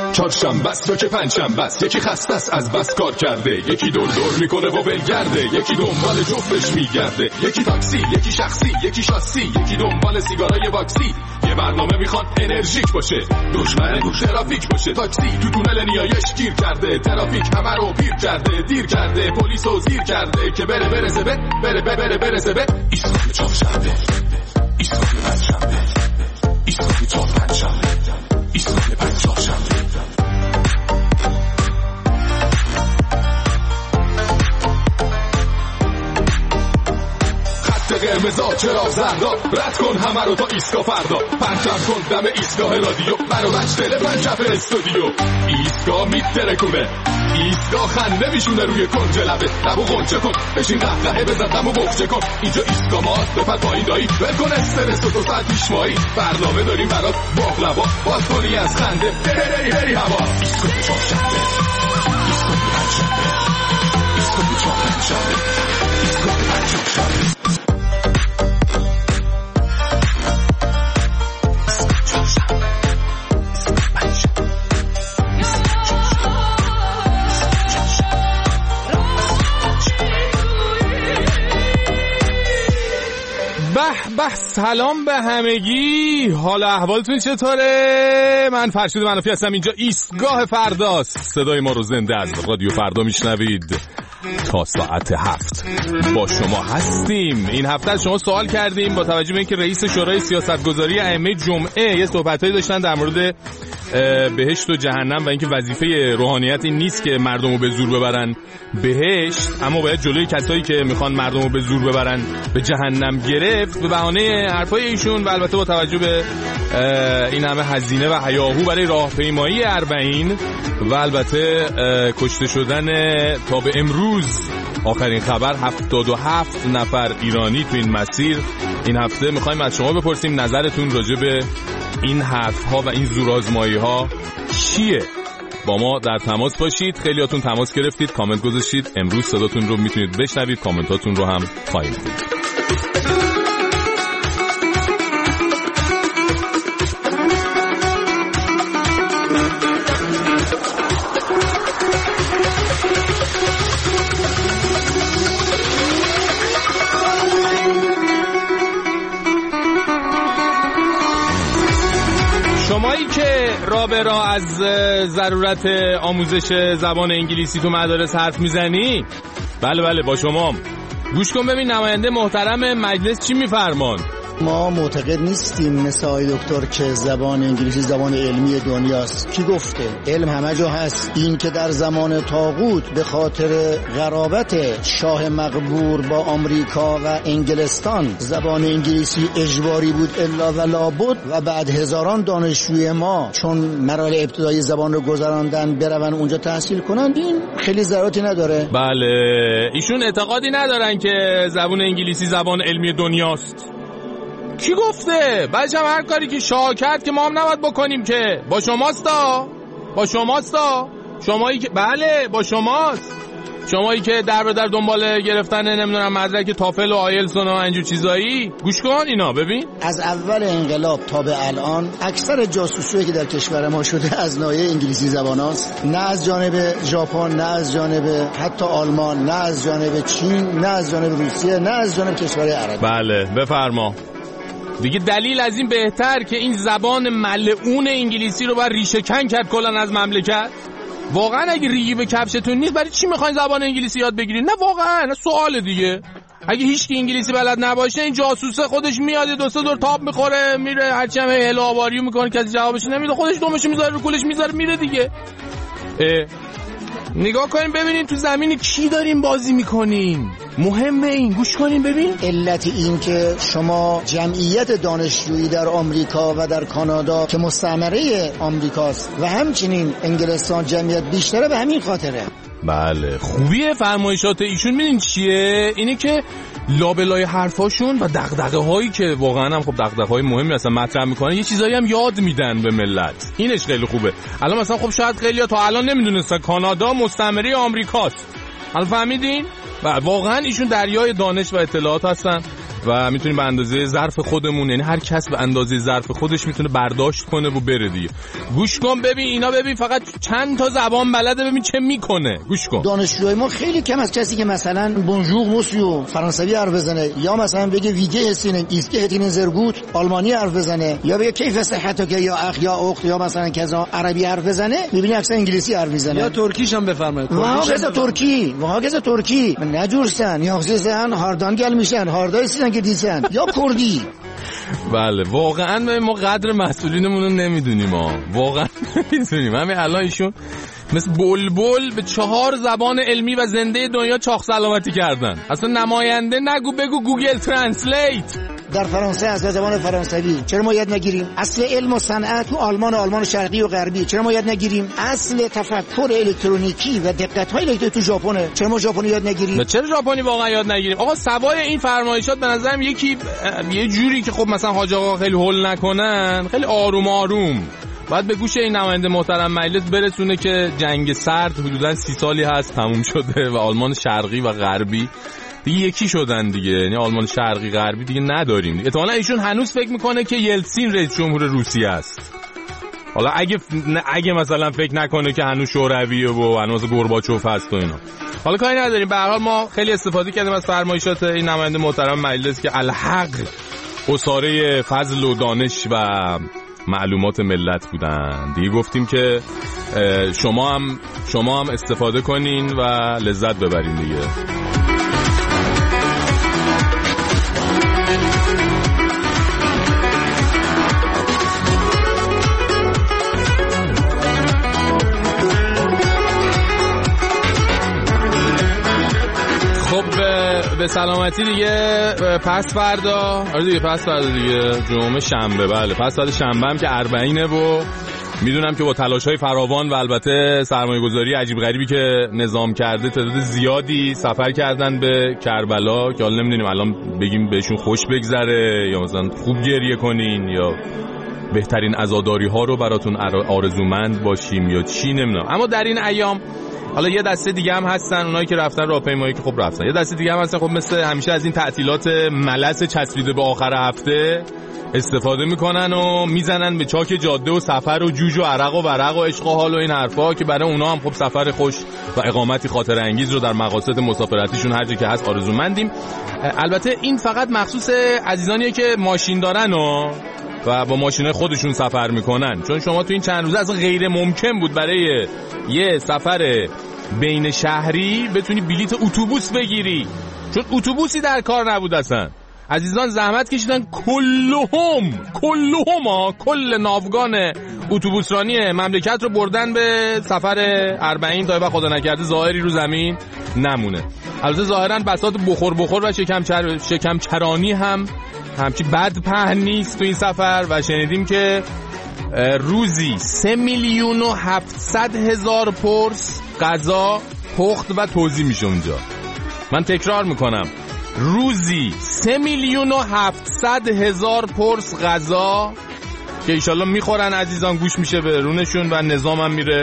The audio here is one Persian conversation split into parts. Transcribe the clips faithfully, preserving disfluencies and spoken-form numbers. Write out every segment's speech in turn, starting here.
چهارشنبه است یا که پنجشنبه است، یکی خسته است از بس کار کرده، یکی دور دور میکنه و ولگرده، یکی دنبال جفتش میگرده، یکی تاکسی، یکی شخصی، یکی شاسی، یکی دنبال سیگارای واکسی. یه برنامه میخواد انرژیک باشه، دشمن تو ترافیک باشه. تاکسی تو تونل نیایش گیر کرده، ترافیک همه رو پیر کرده، دیر کرده، پلیس رو زیر کرده که بره برسه به بره بره بره برسه به ایستگاه چهارشنبه، ایستگاه پنجشنبه، ایستگاه چهار پنجشنبه، ایستگاه پنجشنبه. قرمزا چرا زردا، رد کن همه رو تا ایستگاه فردا، پرچم کن دم ایستگاه رادیو، برو بچ تلفن چپ استودیو. ایستگاه میترکونه، ایستگاه خنده میشونه روی کنج لبه، لبو غنچه کن بشین قهقهه بزن دمو بخچه کن. اینجا ایستگاه ماست بپر پایین دایی، ول کن استرس و تو ساعت پیشمایی، برنامه داریم برات باقلوا، باز کنی از خنده بری بری هوا. ایستگاه چهارشنبه، ایستگاه پنجشنبه، ایستگاه چهار پنجشنبه، ایستگاه پنجشنبه. به به، سلام به همگی، حال احوالتون چطوره؟ من فرشید منافی هستم، اینجا ایستگاه فرداست. صدای ما رو زنده از رادیو فردا میشنوید تا ساعت هفت با شما هستیم. این هفته از شما سوال کردیم با توجه به اینکه رئیس شورای سیاستگذاری ائمه جمعه یه صحبتایی داشتن در مورد بهشت و جهنم و اینکه وظیفه روحانیت این نیست که مردمو به زور ببرن بهشت، اما باید جلوی کسایی که میخوان مردمو به زور ببرن به جهنم گرفت. به بهانه حرفای ایشون و البته با توجه به این همه هزینه و هیاهو برای راهپیمایی اربعین و البته کشته شدن تا به امروز آخرین خبر هفتاد و هفت نفر ایرانی تو این مسیر، این هفته میخوایم از شما بپرسیم نظرتون راجع به این حرف‌ها و این زورآزمایی‌ها چیه؟ با ما در تماس باشید. خیلیاتون تماس گرفتید، کامنت گذاشتید، امروز صداتون رو میتونید بشنوید، کامنتاتون رو هم خواهیم دید. شمایی که را به را از ضرورت آموزش زبان انگلیسی تو مدارس حرف میزنی، بله بله با شما، گوش کن ببین نماینده محترم مجلس چی میفرمان. ما معتقد نیستیم مثل آقای دکتر که زبان انگلیسی زبان علمی دنیاست. کی گفته؟ علم همه جا هست. این که در زمان طاغوت به خاطر قرابت شاه مقبور با آمریکا و انگلستان زبان انگلیسی اجباری بود الا و لابد و بعد هزاران دانشجوی ما چون مراحل ابتدایی زبان رو گذراندن برون اونجا تحصیل کنن، این خیلی ضرورتی نداره. بله، ایشون اعتقادی ندارن که زبان انگلیسی زبان علمی دنیاست. کی گفته؟ بعدش هم هر کاری که شاه کرد که ما هم نباید بکنیم که با شماستا با شماستا شمایی که بله با شماست، شمایی که در به در دنبال گرفتن نمیدونم مدرک تافل و آیلتس و اینجور چیزایی. گوش کن اینا ببین، از اول انقلاب تا به الان اکثر جاسوسی‌هایی که در کشور ما شده از ناحیه انگلیسی زبان هاست، نه از جانب ژاپن، نه از جانب حتی آلمان، نه از جانب چین، نه از جانب روسیه، نه از جانب کشورهای عربی. بله بفرما دیگه. دلیل از این بهتر که این زبان ملعون انگلیسی رو باید ریشه کن کرد کلان از مملکت. واقعا اگه ریگی به کفشتون نیست برای چی میخواین زبان انگلیسی یاد بگیرین؟ نه واقعا، نه سوال دیگه. اگه هیچ کی انگلیسی بلد نباشه این جاسوسه خودش میاد دو سه دور تاب میخوره میره، هرچی هم هلو آواریو میکنه کسی جوابش نمیده، خودش دومش میذاره رو کولش میذاره میره دیگه. اه. نگاه کنیم ببینیم تو زمین کی داریم بازی میکنیم، مهمه این. گوش کنیم ببین. علت این که شما جمعیت دانشجویی در آمریکا و در کانادا که مستعمره آمریکاست و همچنین انگلستان جمعیت بیشتره به همین خاطره. بله خوبیه فرمایشات ایشون. میدین چیه؟ اینه که لابلای حرفاشون و دغدغه هایی که واقعا هم خب دغدغه های مهمی هستن مطرح میکنن، یه چیزایی هم یاد میدن به ملت. اینش خیلی خوبه. الان مثلا خب شاید خیلی‌ها تا الان نمیدونستن کانادا مستعمره آمریکاست. الان فهمیدین؟ و واقعا ایشون دریای دانش و اطلاعات هستن و میتونیم به اندازه ظرف خودمون، یعنی هر کس به اندازه ظرف خودش میتونه برداشت کنه و بره دیگه. گوش کن ببین اینا، ببین فقط چند تا زبان بلده، ببین چه میکنه. گوش کن. دانشجوهای ما خیلی کم از کسی که مثلا بونژور موسیو فرانسوی حرف بزنه یا مثلا بگه ویگه هستین ایسکه هتین زرگوت آلمانی حرف بزنه یا بگه کیف صحت که یا اخ یا اخت یا مثلا کذا عربی حرف بزنه، میبینی اکثر انگلیسی حرف میزنه یا ترکیش هم بفرمایید. واه کذا ترکی واه کذا ترکی نجورسن یا خصوصا هاردان گل میشن هاردای سیدن که دیسن یا کردی. بله واقعا ما قدر مسئولینمون رو نمیدونیم، ما واقعا نمیدونیم. همین الان ایشون مثل بلبل به چهار زبان علمی و زنده دنیا چاق سلامتی کردن. اصلا نماینده نگو، بگو گوگل ترنسلیت. در فرانسه از زبان فرانسوی چرا ما یاد نگیریم؟ اصل علم و صنعت تو آلمان و آلمان شرقی و غربی چرا ما یاد نگیریم؟ اصل تفکر الکترونیکی و دقت‌های الکترونیکی تو ژاپنه چرا ما ژاپنی یاد نگیریم؟ چرا ژاپنی واقعا یاد نگیریم؟ آقا سوای این فرمایشات به نظرم یکی یه جوری که خب مثلا حاج آقا خیلی هول نکنن، خیلی آروم آروم باید به گوش این نماینده محترم مجلس برسونه که جنگ سرد حدوداً سی سالی هست تموم شده و آلمان شرقی و غربی دیگه یکی شدن دیگه، یعنی آلمان شرقی غربی دیگه نداریم. احتمالاً ایشون هنوز فکر میکنه که یلتسین رئیس جمهور روسیه است. حالا اگه اگه مثلا فکر نکنه که هنوز شورویه و هنوز گورباچوف هست و اینا، حالا کاری نداریم. به هر حال ما خیلی استفاده کردیم از فرمایشات این نماینده محترم مجلس که الحق اساره فضل و دانش و معلومات ملت بودن دیگه. گفتیم که شما هم شما هم استفاده کنین و لذت ببرین دیگه. به سلامتی دیگه. پس فردا آره دیگه پس فردا دیگه جمعه شنبه. بله پس فردا شنبه هم که اربعینه و میدونم که با تلاش‌های فراوان و البته سرمایه‌گذاری عجیب غریبی که نظام کرده تعداد زیادی سفر کردن به کربلا که حالا نمیدونیم الان بگیم بهشون خوش بگذره یا مثلا خوب گریه کنین یا بهترین عزاداری‌ها رو براتون آرزومند باشیم یا چی نمیدونم. اما در این ایام حالا یه دسته دیگه هم هستن اونایی که رفتن راهپیمایی که خب رفتن، یه دسته دیگه هم هستن خب مثل همیشه از این تعطیلات ملس چسبیده به آخر هفته استفاده میکنن و میزنن به چاک جاده و سفر و جوج و عرق و ورق و عشق و حال و این حرفا که برای اونا هم خب سفر خوش و اقامتی خاطر انگیز رو در مقاصد مسافرتیشون هر جا که هست آرزومندیم. البته این فقط مخصوص عزیزانیه که ماشین دارن و و با ماشینای خودشون سفر میکنن، چون شما تو این چند روزه اصلا غیر ممکن بود برای یه سفر بین شهری بتونی بلیت اتوبوس بگیری، چون اتوبوسی در کار نبود اصلا. عزیزان زحمت کشیدن کلهم کلهم ها کل ناوگان اتوبوسرانی مملکت رو بردن به سفر اربعین تا بعد خدا نکرده ظاهری رو زمین نمونه. البته ظاهرا بساط بخور بخور و شکم چر... شکم چرانی هم همچی بد پهن نیست تو این سفر و شنیدیم که روزی سه میلیون و هفتصد هزار پرس غذا پخت و توزیع میشه اونجا. من تکرار میکنم روزی سه میلیون و هفتصد هزار پرس غذا که ایشالله میخورن عزیزان، گوش میشه به رونشون و نظام هم میره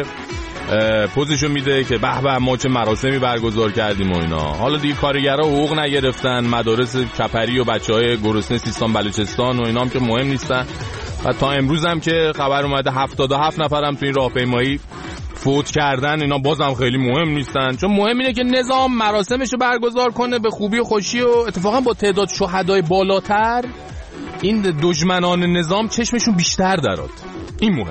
پوزشو میده که به به ما چه مراسمی برگزار کردیم و اینا. حالا دیگه کارگرها حقوق نگرفتن، مدارس کپری و بچهای گرسنه سیستان بلوچستان و اینا هم که مهم نیستن و تا امروز هم که خبر اومده هفتاد و هفت نفرم تو این راهپیمایی فوت کردن، اینا بازم خیلی مهم نیستن، چون مهم اینه که نظام مراسمشو برگزار کنه به خوبی و خوشی و اتفاقا با تعداد شهدای بالاتر این دشمنان نظام چشمشون بیشتر دراد. این مهمه.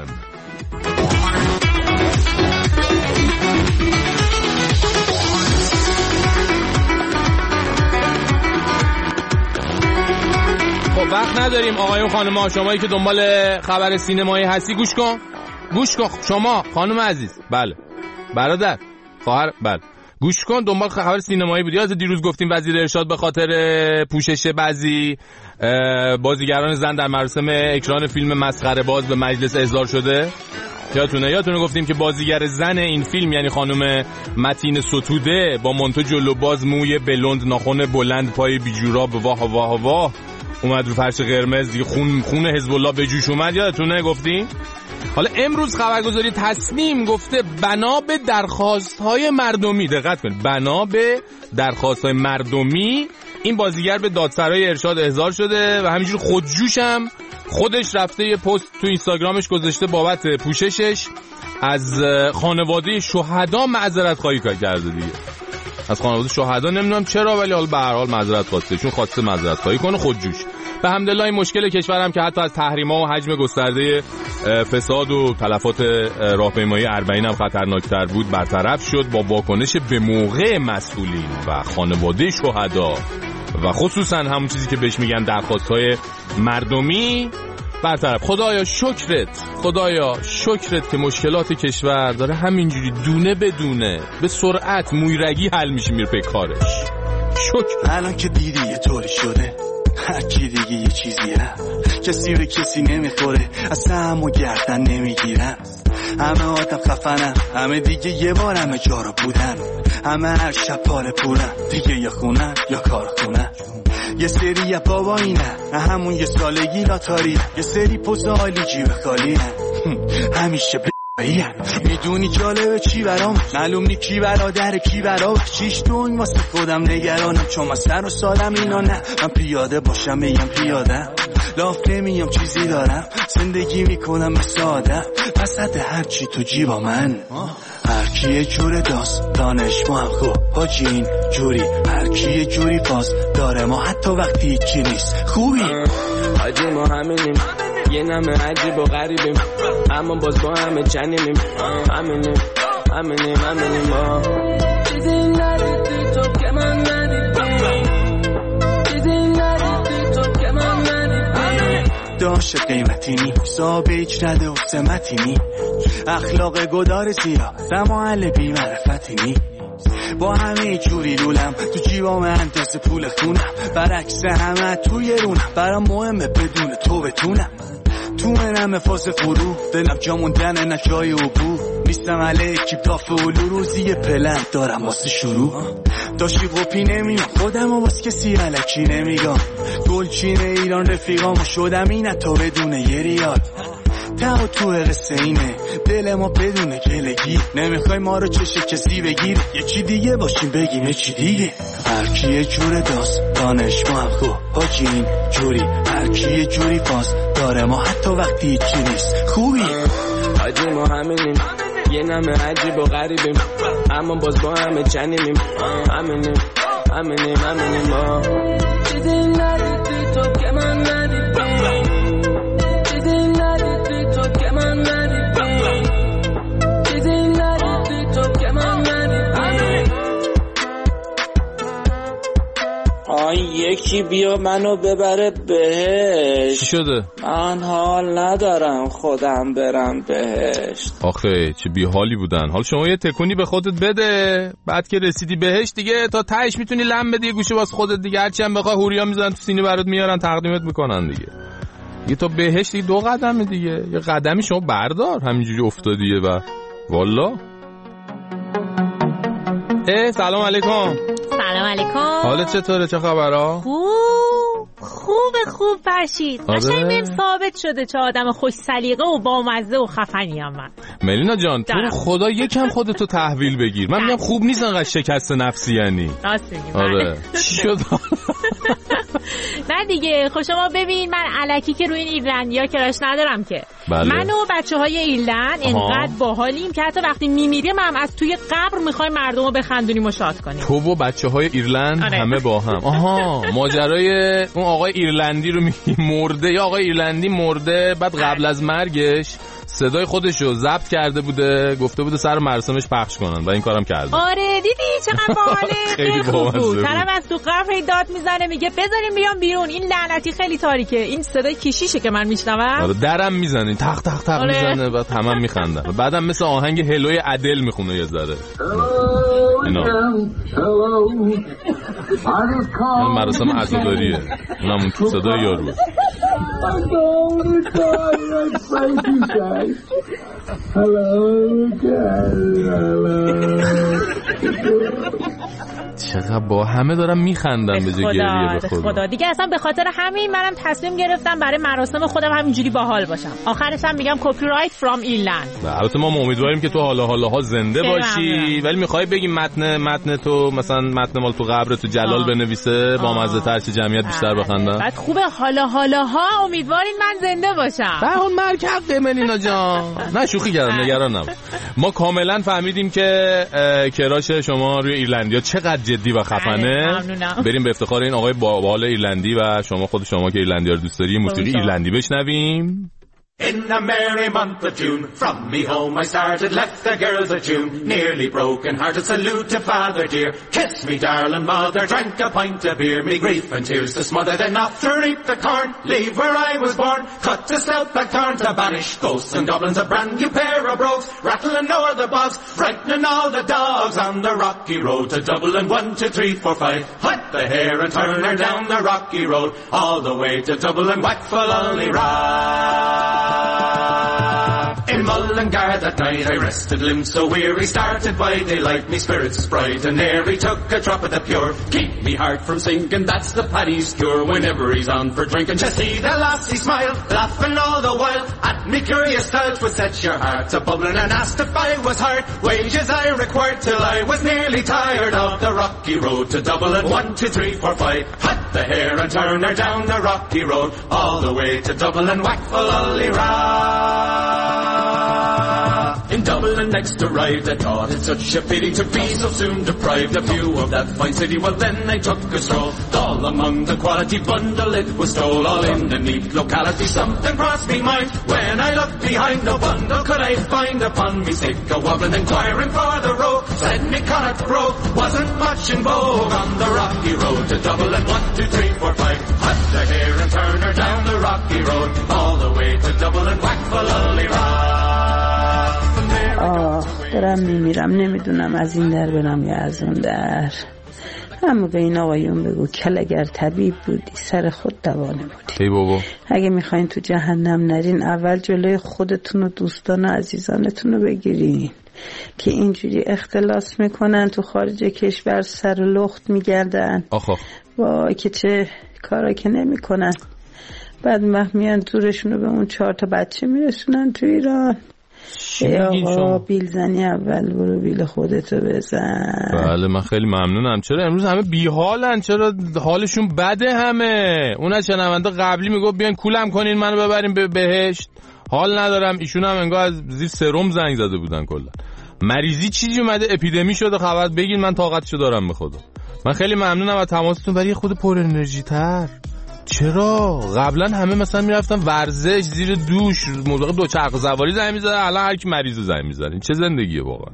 خب وقت نداریم آقایون خانم‌ها، شمایی که دنبال خبر سینمایی هستی گوش کن گوش کن شما خانم عزیز، بله برادر خواهر، بله گوش کن، دنبال خبر سینمایی بودی. از دیروز گفتیم وزیر ارشاد به خاطر پوشش بعضی بازیگران زن در مراسم اکران فیلم مسخره باز به مجلس احضار شده. یادتونه یادتونه گفتیم که بازیگر زن این فیلم یعنی خانم متین ستوده با مانتو جلو باز، موی بلوند، ناخن بلند، پای بیجوراب، واه واه واه اومد رو فرش قرمز دیگه، خون خون حزب الله به جوش اومد. یادتونه گفتیم. حالا امروز خبرگزاری تصنیم گفته بنا به درخواست‌های مردمی، دقت کنید، بنا به درخواست‌های مردمی این بازیگر به دادسرای ارشاد احضار شده و همینجور خودجوشم خودش رفته یه پست تو اینستاگرامش گذاشته بابت پوششش از خانواده شهدا معذرت خواهی کرده دیگه. از خانواده شهدا نمیدونم چرا، ولی حالا به هر حال معذرت خواسته، چون خواسته معذرت خواهی کنه خودجوش. به حمدالله این مشکل کشورم که حتی از تحریم‌ها و حجم گسترده فساد و تلفات راهپیمایی اربعین هم خطرناکتر بود برطرف شد با واکنش به موقع مسئولین و خانواده شهدا و خصوصا همون چیزی که بهش میگن درخواست‌های مردمی برطرف. خدایا شکرت، خدایا شکرت که مشکلات کشور داره همینجوری دونه به دونه به سرعت مویرگی حل میشه میره به کارش. شکر. الان که دیدی یه طوری شده هر کی دیگه یه چیزیه، کسی به کسی نمیخوره، اصلا همو گردن نمیگیرن، همه آدم خفنن، همه دیگه یه بار همه جا رو بودن، همه هر شب پاره پورن، دیگه یا خونن یا کار خونن. یه سری یا بابا اینه همون یه سالگی لاتاری، یه سری پوز عالی جیب خالی همیشه بایه. میدونی جالبه چی برام، معلوم نی کی برادر کی برام، چیش دون واسه خودم نگرانم، چون من سر و سالم اینا نه، من پیاده باشم میگم پیاده، لاف نمیام چیزی دارم، زندگی میکنم به ساده، وسط هرچی تو جیبا من، هر کی یه جور داست دانش ما هم خوب حاجی این جوری، هر کی یه جوری باز داره ما حتی وقتی هیچی نیست خوبی حاجی ما همینیم، یه نمه عجیب و غریبیم، اما باز با همه جنینیم، همینیم همینیم همینیم ما چیزی ندیدی تو که من ندیدی، چیزی ندیدی تو که من ندیدی، داشت قیمتی نی صاحب هیچ رده و سمتی نی، اخلاق گدار زیاد رمال بی معرفتی نی، با همه جوری لولم تو جیبام اندازه پول خونم، برعکس همه توی رونم، برام مهمه بدون تو بتونم، تو منم فاز فرو دلم جا موندنه نه جای عبور، نیستم علیه اکیب داف اولو، روزی پلن دارم واسه شروع، داشتی قپی نمیم خودم و باز کسی علکی نمیگم، گلچین ایران رفیقام شدم این تا بدون یه ریال، تا تو قصه اینه دل ما بدون گلگی، نمیخوای ما رو چشه کسی بگیر، یکی دیگه باشیم بگیم یکی دیگه، هر کی یه جور داست دانش ما هم خوب حاجی این جوری، هر کی یه جوری باز داره ما حتی وقتی هیچی نیست خوبی حاجی ما همینیم، یه نمه عجیب و غریبیم، اما باز با همه جنینیم، همینیم همینیم همینیم ما چیزی ندیدی تو که من ندیدی، چیزی ندیدی تو که من ندیدی، چیزی ندیدی تو که من ندیدی. آی یکی بیا منو ببره بهشت. چی شده؟ من حال ندارم خودم برم بهشت. آخه چه بی حالی بودن. حال شما یه تکونی به خودت بده، بعد که رسیدی بهشت دیگه تا تهش میتونی لم بدی یه گوشه واسه خودت دیگه، هرچی هم بخوای هوریا میزنن تو سینه برات میارن تقدیمت میکنن دیگه. یه تا بهشت دیگه دو قدمه دیگه، یه قدمی شما بردار، همینجوری افتادیه و والا. اه سلام علیکم. سلام علیکم. حالت چطوره؟ چه خبرها؟ خوب خوب خوب فرشید. قشنگ بهم ثابت شده چه آدم خوش سلیقه و بامزه و خفنی ام من. ملینا جان تو رو خدا یکم خودتو تحویل بگیر. من میگم خوب نیست انقدر شکست نفسی یعنی. راست میگی. آره. چی شد؟ نه دیگه خب شما ببین من الکی که روی این ایرلندیا کراش ندارم که. بله. من و بچه‌های ایرلند انقدر باحالیم که حتی وقتی میمیریم هم از توی قبر می‌خوایم مردمو بخندونیم و شاد کنیم. تو و بچه‌های ایرلند آره. همه با هم. آها ماجرای اون آقای ایرلندی رو میگی مرده، یا آقای ایرلندی مرده بعد قبل از مرگش صدای خودش رو ضبط کرده بوده، گفته بوده سر مراسمش پخش کنن و این کارم کرده. آره دیدی چقدر باحاله. خیلی خوب بود. طرف از تو قبر هی داد میزنه میگه بذاریم بیام بیرون، این لعنتی خیلی تاریکه، این صدای کشیشه که من میشنوم. آره درم میزنه تق تق تق آره. میزنه بعد همه میخندن. بعدم مثل آهنگ هلوی ادل میخونه یه ذره. اینا این مراسم عزاداریه، اونم اون تو صدای یارو. Hello, hello. چقدر با همه دارم میخندم به جای گریه. به خدا. خدا دیگه اصلا به خاطر همین منم تصمیم گرفتم برای مراسم خودم همینجوری باحال باشم. آخرش هم میگم کپی رایت فرام ایرلند. البته ما امیدواریم که تو حالا حالا ها زنده باشی، ولی میخوای بگیم متن متن تو مثلا متن مال تو قبر تو جلال آه. بنویسه با مزه تر چه جمعیت بیشتر بخندن. بعد خوبه حالا حالا ها امیدوارین من زنده باشم. به اون مرگ حقه ملینا جان. نه شوخی کردم، نگران نباش. ما کاملا فهمیدیم که کراش شما روی ایرلندیا چقدر جدی و خفنه. بریم به افتخار این آقای باحال ایرلندی و شما خود شما که ایرلندیا رو دوست داری موسیقی ایرلندی بشنویم. In a merry month of June, from me home I started, left the girls a tune, nearly broken hearted, salute to father dear, kiss me darling mother, drank a pint of beer, me grief and tears to smother, then off to reap the corn, leave where I was born, cut to South Blackthorn to banish ghosts and goblins, a brand new pair of brogues, rattling o'er the bogs, frightening all the dogs on the rocky road to Dublin, one, two, three, four, five, hut the hare and turn her down the rocky road, all the way to Dublin, whack for Lolly Ride. In Mullingar that night I rested limbs so weary, started by daylight, me spirits bright, and ere he took a drop of the pure, keep me heart from sinking, that's the Paddy's cure, whenever he's on for drinking, just see the lassie smile, laughing all the while, at me curious style, would set your heart to bubbling, and asked if I was hard, wages I required, till I was nearly tired of the rocky road to Dublin, one, two, three, four, five, hut the hare and turn her down the rocky road, all the way to Dublin, whack for Lolly Ride. In Dublin next arrived, I thought it such a pity to be so soon deprived of view of that fine city. Well then I took a stroll, all among the quality bundle it was stole, all in the neat locality. Something crossed me mind, when I looked behind, no bundle could I find upon me sick a wobbling, inquiring for the road, said me Connacht Road wasn't much in vogue on the rocky road to Dublin, one, two, three, four, five, hut the hare and turn her down the rocky road, all the way to Dublin, whack for Lolly Ride. آه دارم میمیرم، نمیدونم از این در برم یا از اون در. همه به این آقایون بگو کل اگر طبیب بودی سر خود دوانه بودی. ای بابا اگه میخواین تو جهنم نرین اول جلوی خودتون و دوستان و عزیزانتون رو بگیرین که اینجوری اختلاس میکنن تو خارج کشور سر و لخت میگردن. آخه وای که چه کارا که نمیکنن، بعد وقت میان زورشون رو به اون چهار تا بچه میرسونن تو ایران. ای آقا بیل زنی اول برو بیل خودتو بزن. بله من خیلی ممنونم. چرا امروز همه بیحالن؟ چرا حالشون بده همه؟ اون از شنونده قبلی میگفت بیان کولم کنین منو ببرین به بهشت، حال ندارم. ایشون هم انگار از زیر سرم زنگ زده بودن. کلا مریضی چیزی اومده، اپیدمی شده، خبر بگین من طاقتشو دارم به خدا. من خیلی ممنونم از تماستون، ولی خود پر انرژی تر. چرا قبلا همه مثلا میرفتن ورزش، زیر دوش، موقع دوچرخه سواری زنگ می‌زدن، الان هر کی مریض زنگ می‌زنه. این چه زندگیه واقعا؟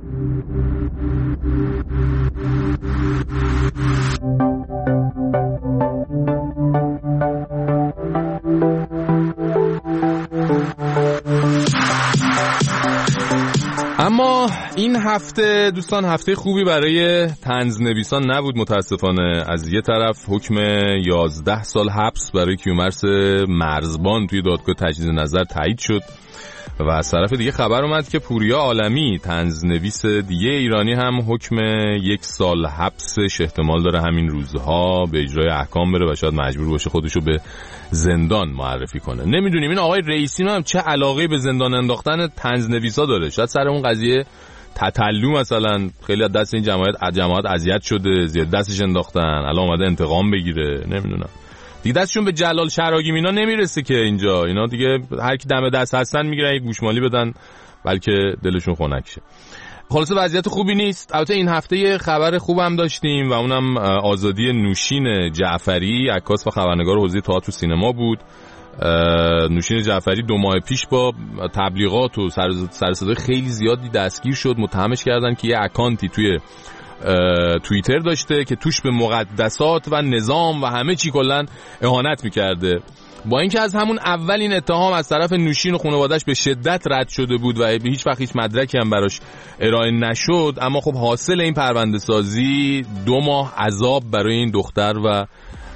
اما این هفته دوستان هفته خوبی برای طنزنویسان نبود متاسفانه. از یه طرف حکم یازده سال حبس برای کیومرث مرزبان توی دادگاه تجدید نظر تایید شد و از طرف دیگه خبر اومد که پوریا عالمی طنزنویس دیگه ایرانی هم حکم یک سال حبسش احتمال داره همین روزها به اجرای احکام بره و شاید مجبور باشه خودشو به زندان معرفی کنه. نمیدونیم این آقای رئیسی هم چه علاقه به زندان انداختن طنزنویسا داره. شاید سر اون قضیه تتلو مثلا خیلی از دست این جماعت جماعت اذیت شده، زیاد دستش انداختن، الان اومده انتقام بگیره. نمیدونم دیگه دستشون به جلال شراگیم اینا نمیرسه که اینجا اینا دیگه هر کی دم دست هستن میگیرن یک گوشمالی بدن بلکه دلشون خنک شه. خلاصه وضعیت خوبی نیست. البته این هفته یه خبر خوبم داشتیم و اونم آزادی نوشین جعفری، عکاس و خبرنگار حوزه تئاتر و سینما بود. نوشین جعفری دو ماه پیش با تبلیغات و سر صدای خیلی زیادی دستگیر شد. متهمش کردن که یه اکانتی توی توییتر داشته که توش به مقدسات و نظام و همه چی کلن اهانت میکرده. با اینکه از همون اول این اتهام از طرف نوشین و خانواده‌اش به شدت رد شده بود و به هیچ وقت هیچ مدرکی هم براش ارائه نشد، اما خب حاصل این پرونده سازی دو ماه عذاب برای این دختر و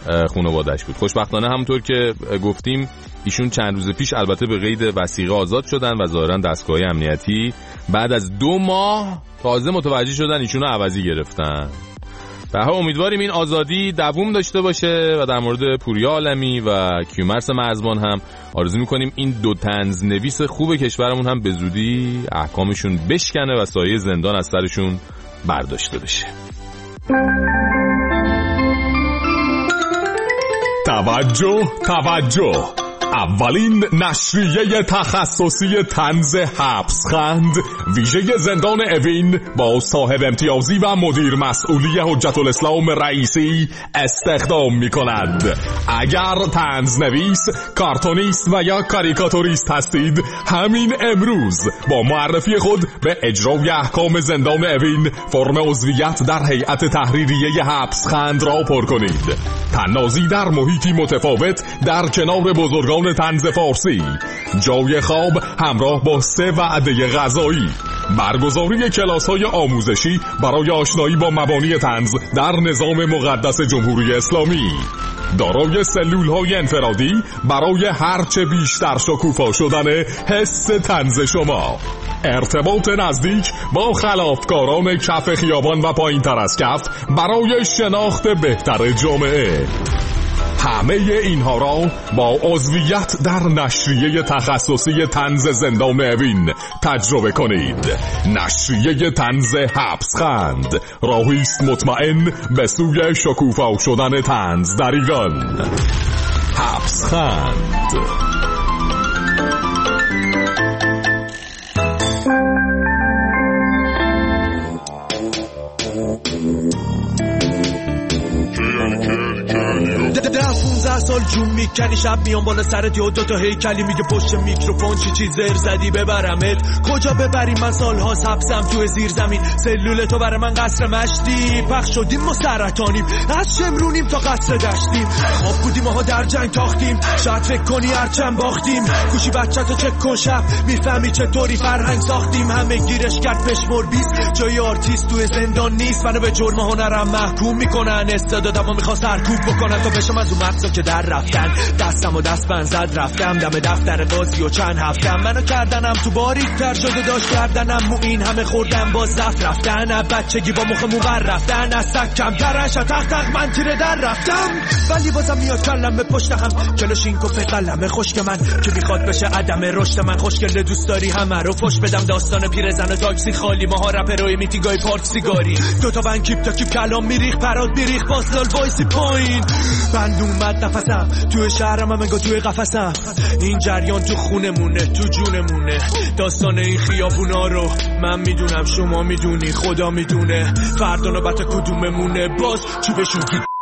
خانواده‌اش بود. خوشبختانه همونطور که گفتیم ایشون چند روز پیش البته به قید وثیقه آزاد شدن و ظاهرا دستگاه امنیتی بعد از دو ماه تازه متوجه شدن ایشونو عوضی گرفتن. به هر امیدواریم این آزادی دوام داشته باشه و در مورد پوریا عالمی و کیومرث مرزبان هم آرزو میکنیم این دو طنز نویس خوب کشورمون هم به زودی احکامشون بشکنه و سایه زندان از سرشون برداشته بشه. توجه توجه، اولین نشریه تخصصی طنز حبسخند ویژه زندان اوین با صاحب امتیازی و مدیر مسئولی حجت الاسلام رئیسی استخدام می کند. اگر طنز نویس، کارتونیست و یا کاریکاتوریست هستید، همین امروز با معرفی خود به اجرای احکام زندان اوین فرم عضویت در هیئت تحریریه حبسخند را پر کنید. طنازی در محیطی متفاوت در کنار بزرگان طنز فارسی، جای خواب همراه با سه وعده غذایی، برگزاری کلاس‌های آموزشی برای آشنایی با مبانی طنز در نظام مقدس جمهوری اسلامی، دارای سلول‌های انفرادی برای هرچه بیشتر شکوفا شدن حس طنز شما، ارتباط نزدیک با خلافکاران کف خیابان و پایین تر از کف برای شناخت بهتر جامعه. همه اینها را با عضویت در نشریه تخصصی طنز زندان اوین تجربه کنید. نشریه طنز حبسخند، راهی است مطمئن به سوی شکوفا شدن طنز در ایران. حبسخند. پونزده سال جون میکنی، شب میام بالا سرت و دوتا هیکلی میگه پشت میکروفون چی چی زر زدی ببرمت کجا ببریم؟ من سالها حبسم تو زیر زمین، سلول تو برای من قصر مشتی، پخش شدیم ما سرطانیم، از شمرونیم تا قصر داشتیم، خواب بودیم ها در جنگ تاختیم، شاید فکر کنی هرچند باختیم، گوشی بچه تو چک کن شب میفهمی چطوری فرهنگ ساختیم، همه گیرش کرد پشمور بیست، جای آرتیست تو زندان نیست، منو به جرم هنرم محکوم میکنن، استعدادمو میخوان سرکوب بکنن تا بشم از اون مقصد که در رفتن، دستم و دست بند زد رفتم دم دفتر بازی و چند هفتم، منو کردنم تو باریک تر شده داشت کردنم مو این همه خوردم باز زفت رفتن، بچگی با مخ موبر رفتن، از سک کم ترش تق تق من تیره در رفتم، ولی بازم میاد کلم به پشت هم کلش این کفه قلمه خشک من که میخواد بشه عدم رشد من، خوشگله دوست داری همه رو فش بدم، داستان پیرزن و تاکسی خالی، ماها رپروی میتینگای پارک سیگاری، دوتا ون کیپ تا کیپ کلام میریخ پراد بیریخ پاسلال وایسی پایین، بند اومد نفسم توی شهرم هم انگار توی قفسم، این جریان تو خونمونه تو جونمونه، داستان این خیابونا رو من میدونم شما میدونی خدا میدونه، فردا نوبت کدوممونه باز چی بشون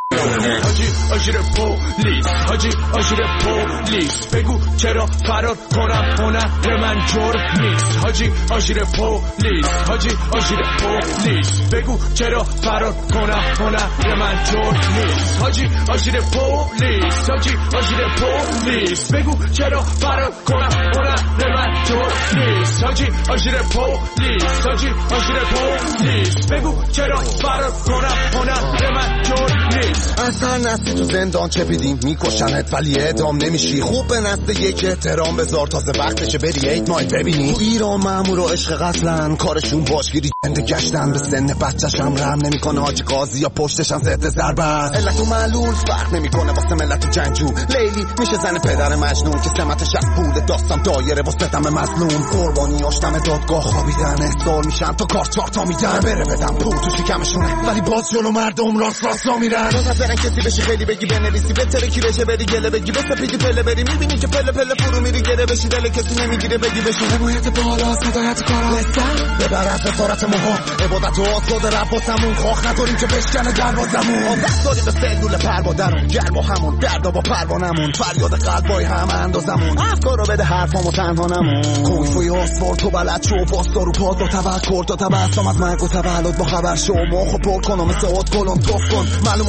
حاجی آژیر پولیس، حاجی آژیر پولیس، بگو چرا فرار کنم هنر من جرم نیست، حاجی آژیر پولیس، حاجی آژیر پولیس، بگو چرا فرار کنم هنر من جرم نیست، حاجی آژیر پولیس، حاجی آژیر پولیس، بگو چرا فرار کنم هنر من جرم نیست، حاجی آژیر پولیس، حاجی آژیر پولیس، بگو چرا فرار کنم هنر من جرم نیست. اصلا نستی تو زندان چه بیدیم میکشنت ولی اعدام نمیشی، خوب به نسل یک احترام بذار تازه وقتشه بری ایت مایل ببینی، تو ایران مامور و عشق قتلن، کارشون باشگیری جنده گشتن، به سن بچه‌شم رحم نمیکنه، حاج قاضی یا پشتشم ضد ضربه است، علت و معلول فرق نمیکنه واسه ملت جنگجو، لیلی میشه زن پدر مجنون که سمتش از پول داستان دایره واسه دم مظلوم، قربانیاش دم دادگاه خوابیدن، احضار میشن تا کار چهار تا میدن، بره بدم پول تو شکمشونه ولی باز جلو مردم راست راست میرن، برن کسی بشی خیلی بگی بنویسی بهتره کی بشه بری گله بگی بس پیگی پله بری، میبینی که پله پله فرو میری گره بشی دل کسی نمیگیره بگی بشی حمایت بالا صدایت کارا لسان ببر از فطارت ماها عبادت و آزاد رب و سمون خواه نداریم که بشکنه دروازمون، دست داریم به سلول پروادرون گرم و همون دردا با پروانمون، فریاد قلبای هم اندازمون، افکار رو بده حرفامو تنها نمون، کوی فوی آسفال تو بلد شو باستارو پاد و تفکر تا تبسم از مرگ و تولد با خبر شو مخو پر کن و مثل ات گلون توف کن، معلومات دیرو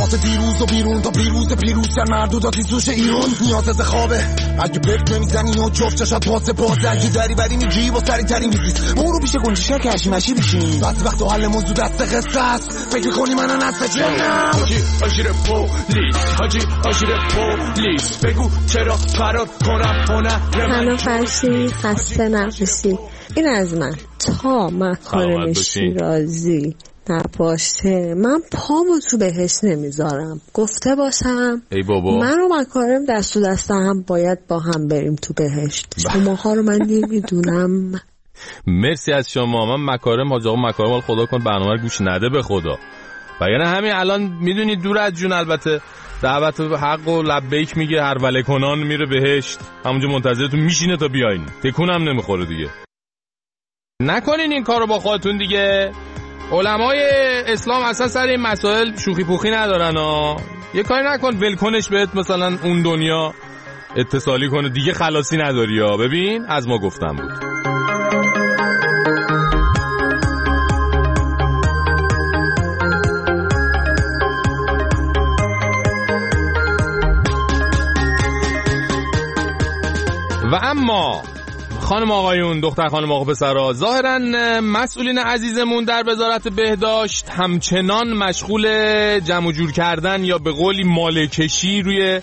دیروز و بیرون تا پیروز پیروز کرد مردوداتی سوش ایرون. نیازت خوابه اگه بفت نمیزنی و جفت چشات پاس پاس اگه دری بری میگی با سری تری میزیز برو پیش گنجیشه که هشی مشی بشین بعضی وقت و حل موضوع دست قصه است فکر کنی من نست جنم. حاجی آشیر پولیس حاجی آشیر پولیس بگو چرا فرار کنم هنر من فرسی خسته نباشی. این از من تا مکارم شیرازی نباشه من پامو تو بهش نمیذارم. گفته باشم ای بابا من و مکارم دست و دست هم باید با هم بریم تو بهشت. شماها رو من نمیدونم. مرسی از شما. من مکارم حاج آقا مکارم خدا کن برنامه رو گوش نده به خدا. وگرنه همین الان میدونید دور از جون البته دعوت حق و لبیک میگه هر وله کنان میره بهشت همونجا منتظرتون میشینه تا بیاین تکونم نمیخوره دیگه. نکنین این کارو با خودتون دیگه. علمای اسلام اصلا سر این مسائل شوخی پوخی ندارن ها. یه کاری نکن ولکنش بهت مثلا اون دنیا اتصالی کنه دیگه خلاصی نداری ها. ببین از ما گفتم بود. و اما خانم آقایون دختر خانم آقا پسرا ظاهرا مسئولین عزیزمون در وزارت بهداشت همچنان مشغول جمع و جور کردن یا به قولی مالکشی روی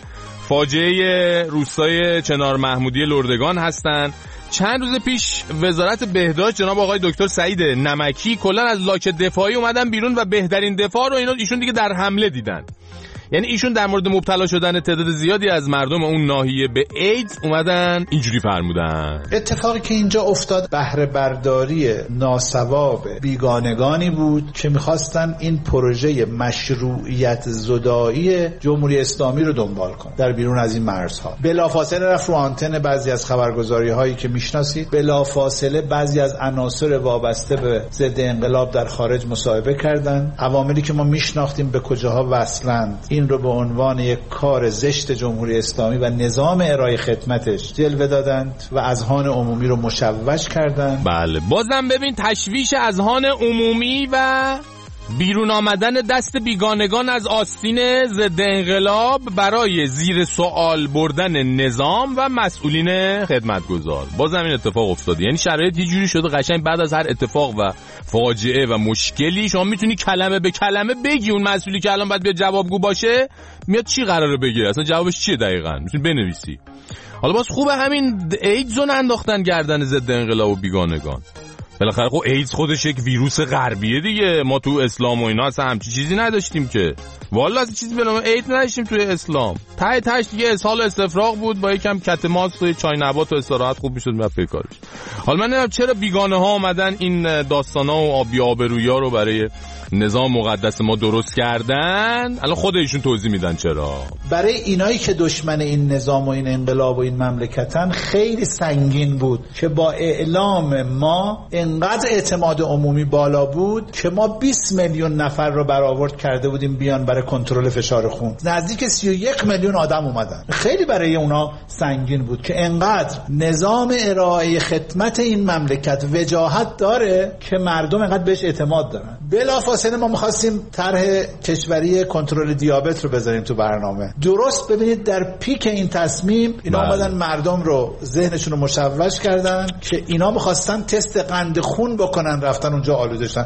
فاجعه روستای چنار محمودی لردگان هستن. چند روز پیش وزارت بهداشت جناب آقای دکتر سعید نمکی کلا از لاک دفاعی اومدن بیرون و بهترین دفاع رو اینا ایشون دیگه در حمله دیدن. یعنی ایشون در مورد مبتلا شدن تعداد زیادی از مردم اون ناحیه به ایدز اومدن اینجوری فرمودن. اتفاقی که اینجا افتاد بهره برداری ناسواب بیگانگانی بود که میخواستن این پروژه مشروعیت زدایی جمهوری اسلامی رو دنبال کنن در بیرون از این مرزها. بلافاصله رفت رو آنتن بعضی از خبرگزاری هایی که میشناسید، بلافاصله بعضی از عناصر وابسته به ضد انقلاب در خارج مصاحبه کردند. عواملی که ما میشناختیم به کجاها وصلند این رو به عنوان یک کار زشت جمهوری اسلامی و نظام ارائه خدمتش جلوه دادند و اذهان عمومی رو مشوش کردند. بله بازم ببین تشویش اذهان عمومی و بیرون آمدن دست بیگانگان از آستین ضد انقلاب برای زیر سوال بردن نظام و مسئولین خدمتگزار. بازم این اتفاق افتاد. یعنی شرایط یه جوری شده قشنگ بعد از هر اتفاق و فاجعه و مشکلی شما میتونی کلمه به کلمه بگی اون مسئولی که الان باید بیاد جوابگو باشه میاد چی قراره بگه، اصلا جوابش چیه دقیقاً میتونی بنویسی. حالا باز خوبه همین ایدزون انداختن گردن ضد انقلاب و بیگانگان. بالاخره خب ایدز خودش یک ویروس غربیه دیگه. ما تو اسلام و اینا اصلا همچی چیزی نداشتیم که. والا اصلا چیزی به نام ایدز نداشتیم توی اسلام. ته تهش دیگه اسهال و استفراغ بود با یکم کت ماست و چای نبات و استراحت خوب میشد میرفت پی کارش. حالا من نمیدونم چرا بیگانه ها اومدن این داستانا و آبی آبرویا رو برای نظام مقدس ما درست کردن. الان خود ایشون توضیح میدن چرا. برای اینایی که دشمن این نظام و این انقلاب و این مملکتن خیلی سنگین بود که با اعلام ما انقدر اعتماد عمومی بالا بود که ما بیست میلیون نفر رو برآورد کرده بودیم بیان برای کنترل فشار خون. نزدیک سی و یک میلیون آدم اومدن. خیلی برای اونا سنگین بود که انقدر نظام ارائه خدمت این مملکت وجاهت داره که مردم انقدر بهش اعتماد دارن. بلافاصله ما می‌خواستیم طرح کشوری کنترل دیابت رو بذاریم تو برنامه. درست ببینید در پیک این تصمیم اینا اومدن مردم رو ذهنشون رو مشوش کردن که اینا می‌خواستن تست قند خون بکنن رفتن اونجا آلوده شدن.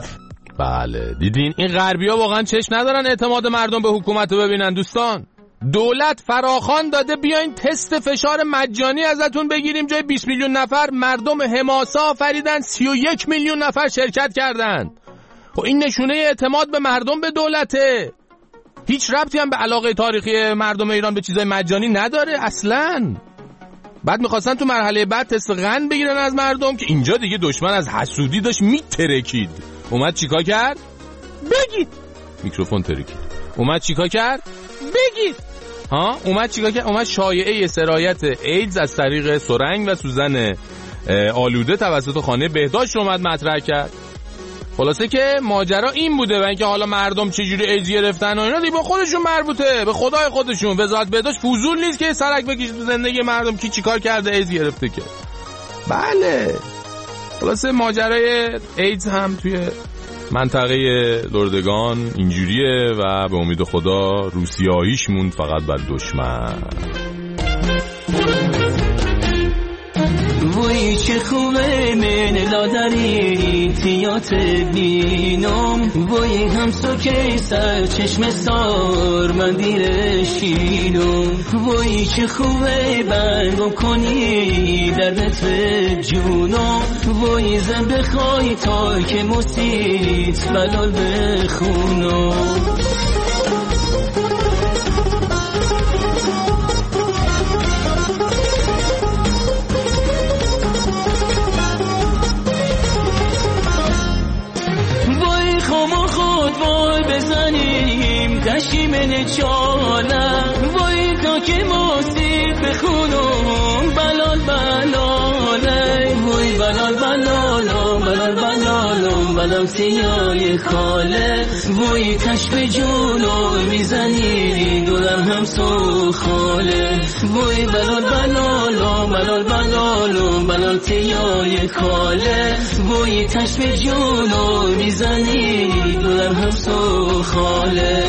بله دیدین این غربی‌ها واقعا چشم ندارن اعتماد مردم به حکومت رو ببینن. دوستان دولت فراخوان داده بیاین تست فشار مجانی ازتون بگیریم. جای بیست میلیون نفر مردم حماسه آفریدن، سی و یک میلیون نفر شرکت کردن. خب این نشونه اعتماد به مردم به دولته. هیچ ربطی هم به علاقه تاریخی مردم ایران به چیزای مجانی نداره اصلاً. بعد میخواستن تو مرحله بعد تست قند بگیرن از مردم که اینجا دیگه دشمن از حسودی داشت میترکید. اومد چیکار کرد؟ بگید. میکروفون ترکید. اومد چیکار کرد؟ بگید. ها اومد چیکار کرد؟ اومد شایعه سرایت ایدز از طریق سرنگ و سوزن آلوده توسط خانه بهداشت رو اومد مطرح کرد. خلاصه که ماجرا این بوده و اینکه حالا مردم چجوری ایدز گرفتن و اینا دیگه به خودشون مربوطه، به خدای خودشون. وزارت بهداشت فضول نیست که سرک بکشه تو زندگی مردم کی چیکار کرده ایدز گرفته که. بله خلاصه ماجرای ایدز هم توی منطقه لردگان اینجوریه و به امید خدا روسیاییش موند فقط بر دشمن. وای چه خوبه من لادری تیات بینم، وای همسو که سر چشم سار من دیرشینم، وای چه خوبه برگم کنی دردت به جونم، وای زن بخوای تا که مسیت بلال بخونم. دشتی من چالم وای تا که موسیق بخونم بلال بلاله، وای بلال بلالم بلال بلالم بلال سیای خاله، وای کشف جونو میزنی دلم هم سو خاله، وای بلال بلالم بلال بلالم بلال سیای خاله، وای کشف جونو میزنی دلم هم سو خاله.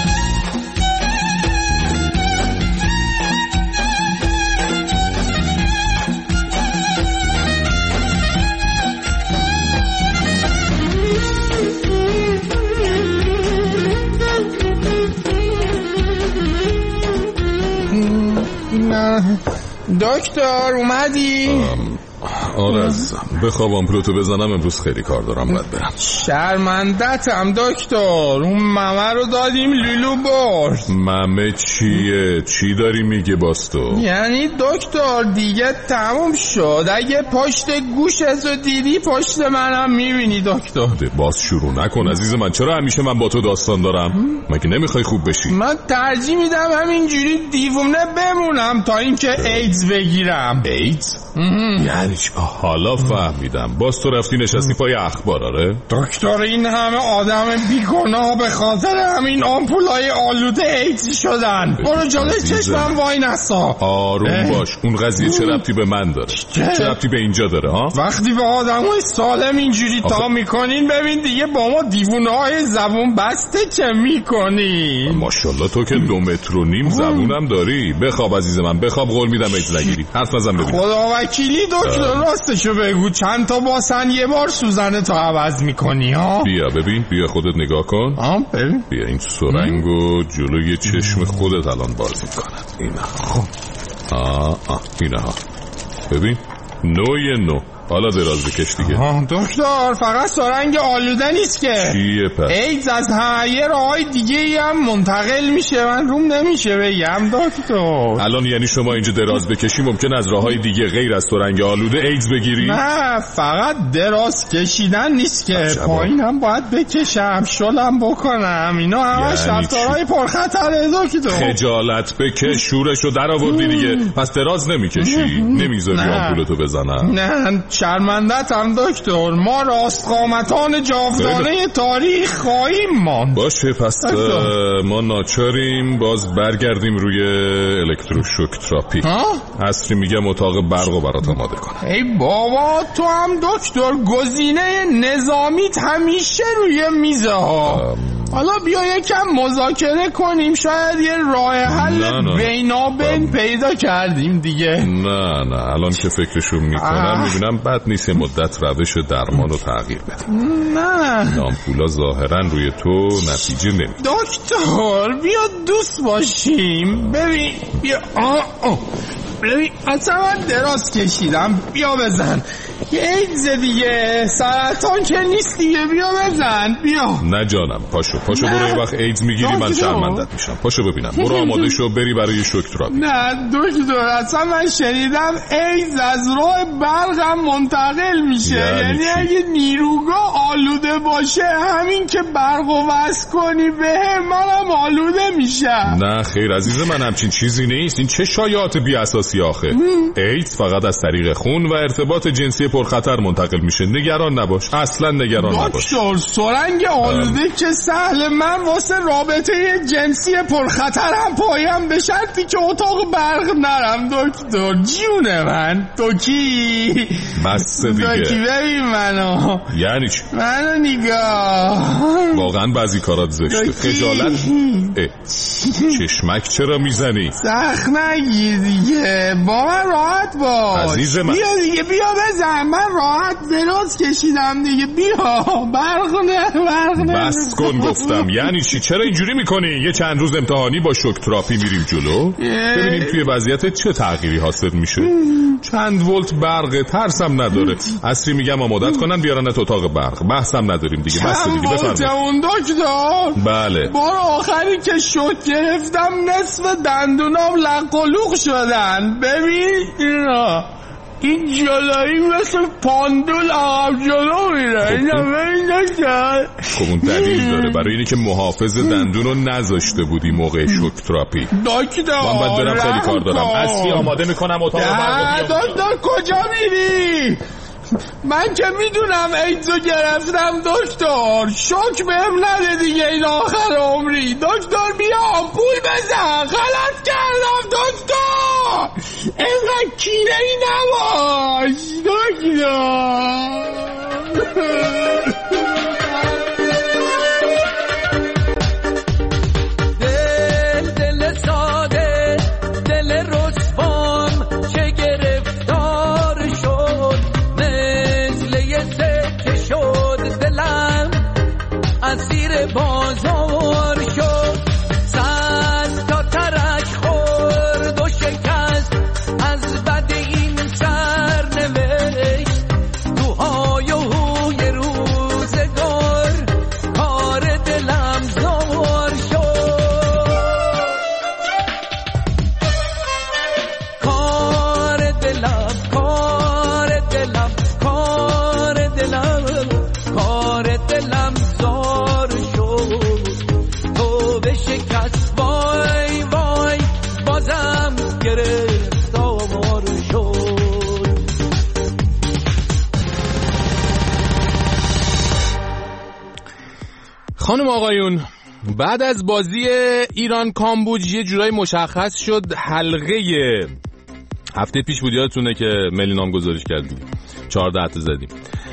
دکتر اومدی؟ آره عزیزم بخواب آمپولتو بزنم، امروز خیلی کار دارم باید برم. شرمندتم دکتر، اون ممه رو دادیم لولو برد. ممه چیه؟ چی داری میگه باز تو؟ یعنی دکتر دیگه تموم شد، اگه پشت گوشتو دیدی پشت منم میبینی دکتر. باز شروع نکن عزیز من، چرا همیشه من با تو داستان دارم؟ مگه نمیخوای خوب بشی؟ من ترجیح میدم همینجوری دیوونه بمونم تا اینکه ایدز بگیرم. ایدز؟ یعنی چی؟ حالا فهمیدم، باز تو رفتی نشستی پای اخبار. آره دکتر این همه آدم بیگناه به خاطر همین آمپولای آلوده ایدز شدن. برو جلوی چشمم وای نسا. آروم باش، اون قضیه چه ربطی به من داره؟ چه ربطی به اینجا داره ها؟ وقتی به آدمای سالم اینجوری آخه... تا میکنین ببین دیگه با ما دیوونه های زبون بسته چه میکنی؟ ماشاءالله تو که دو متر و نیم زبونم داری. بخواب عزیز من بخواب، قول میدم ایدز نگیری. حرف نزن ببین. خدا وکیلی دکتر راستشو بگو، چند تا باسن یه بار سوزنه تا عوض میکنی ها؟ بیا ببین، بیا خودت نگاه کن. ها ببین، بیا این سرنگو جلوی چشم خودت الان باز میکنم. اینا خب آه آه اینا ها ببین، نوی نو. حالا دراز بکش دیگه. دکتر فقط سرنگ آلوده نیست که. چیه پس؟ ایدز از یه راهای دیگه هم منتقل میشه، من روم نمیشه بگم دکتر. الان یعنی شما اینجا دراز بکشی ممکن از راهای دیگه غیر از سرنگ آلوده ایدز بگیری؟ نه فقط دراز کشیدن نیست که، پایین هم باید بکشم، شلم بکنم، اینا همش رفتارهای پرخطره دکتر. خجالت بکش، شورشو در آوردی دیگه. پس دراز نمیکشی؟ نمیذاری آمپولتو بزنم؟ نه شرمندتم دکتر، ما راستقامتان جاودانه تاریخ خواهیم ماند. باشه پس ما ناچاریم باز برگردیم روی الکتروشوک تراپی. اصلی میگم اتاق برقو برات آماده کنم. ای بابا تو هم دکتر، گزینه نظامیت همیشه روی میزه ها. حالا بیا یکم مذاکره کنیم، شاید یه راه حل بینابین پیدا کردیم دیگه. نه نه الان که فکرشو میکنم میبینم بد نیست مدت روش درمان رو تغییر بدیم. نه آمپولا ظاهرا روی تو نتیجه نمیده. دکتر بیا دوست باشیم. ببین بیا آه آه ببین اصلا من دراز کشیدم، بیا بزن. یه ایدز دیگه، سرطان که نیست دیگه، بیا بزن بیا. نه جانم پاشو پاشو برو. یه وقت ایدز میگیری من شرمندت میشم. پاشو ببینم، برو آماده شو بری برای شوک تراپی. نه دکتر اصلا من شنیدم ایدز از راه برق هم منتقل میشه. یعنی, یعنی اگه نیروگاه آلوده باشه همین که برقو وصل کنی به منم آلوده میشم. نه خیر عزیز من، همچین چیزی نیست. این چه شایعات بی اساسی آخه. ایدز فقط از طریق خون و ارتباط جنسی جنسی پرخطر منتقل میشه. نگران نباش، اصلا نگران نباش. دکتر سرنگ آلوده که سهل، من واسه رابطه جنسی پرخطر هم پایم به شرطی که اتاق برق نرم دکتر. جونه من دوکی بس دیگه دوکی ببین منو. یعنی چی؟ منو نگاه. واقعا بعضی کارات زشته. خجالت. چشمک چرا میزنی؟ سخت نگیر دیگه، با من راحت باش. عزیز من بیا دیگه، بیا بزن، من راحت دراز کشیدم دیگه. بیا برق نه برق نه. بس کن گفتم. یعنی چی؟ چرا اینجوری میکنی؟ یه چند روز امتحانی با شوک تراپی میریم جلو، ببینیم توی وضعیت چه تغییری حاصل میشه. چند ولت برق، ترسم نداره. عصری میگم آمادت کنن بیارن تو اتاق برق. بحثم نداریم دیگه. بس دیگه بفرمایید. اون دکتر بله بار آخری که شوک گرفتم نصف دندونام لق و لوق شدن. ببین اینا، این جلویی مثل پاندول عقب جلو میره. اینا ببین دکتر. خب اون دلیل داره برای اینی که محافظ دندون رو نذاشته بودی موقع شوک تراپی. دکتر من باید برم، خیلی کار دارم. اصلی آماده میکنم اتاق برق. دکتر کجا میری؟ من که میدونم ایدزو گرفتم دکتر. شوک بهم نده دیگه این آخر عمری. دکتر بیا پول بزن، غلط کردم دکتر. اینقدر کینه ای نباش دکتر. دل دل ساده، دل رسوام چه گرفتار شد، مثل یه سکه شد دلم اسیر بازار شد. صد تا ترک خورد و شکست از بد این سرنوشت. تو های و هوی روزگار کار دلم زار شد. کار دلم کار دلم کار دلم کار دلم زار شد. تو به شکست وای وای بازم گرفتار شد. خانم آقایون، بعد از بازی ایران کامبوج یه جورایی مشخص شد حلقه هفته پیش بود، یادتونه که ملی نام گذارش کردیم، چهارده تا زدیم.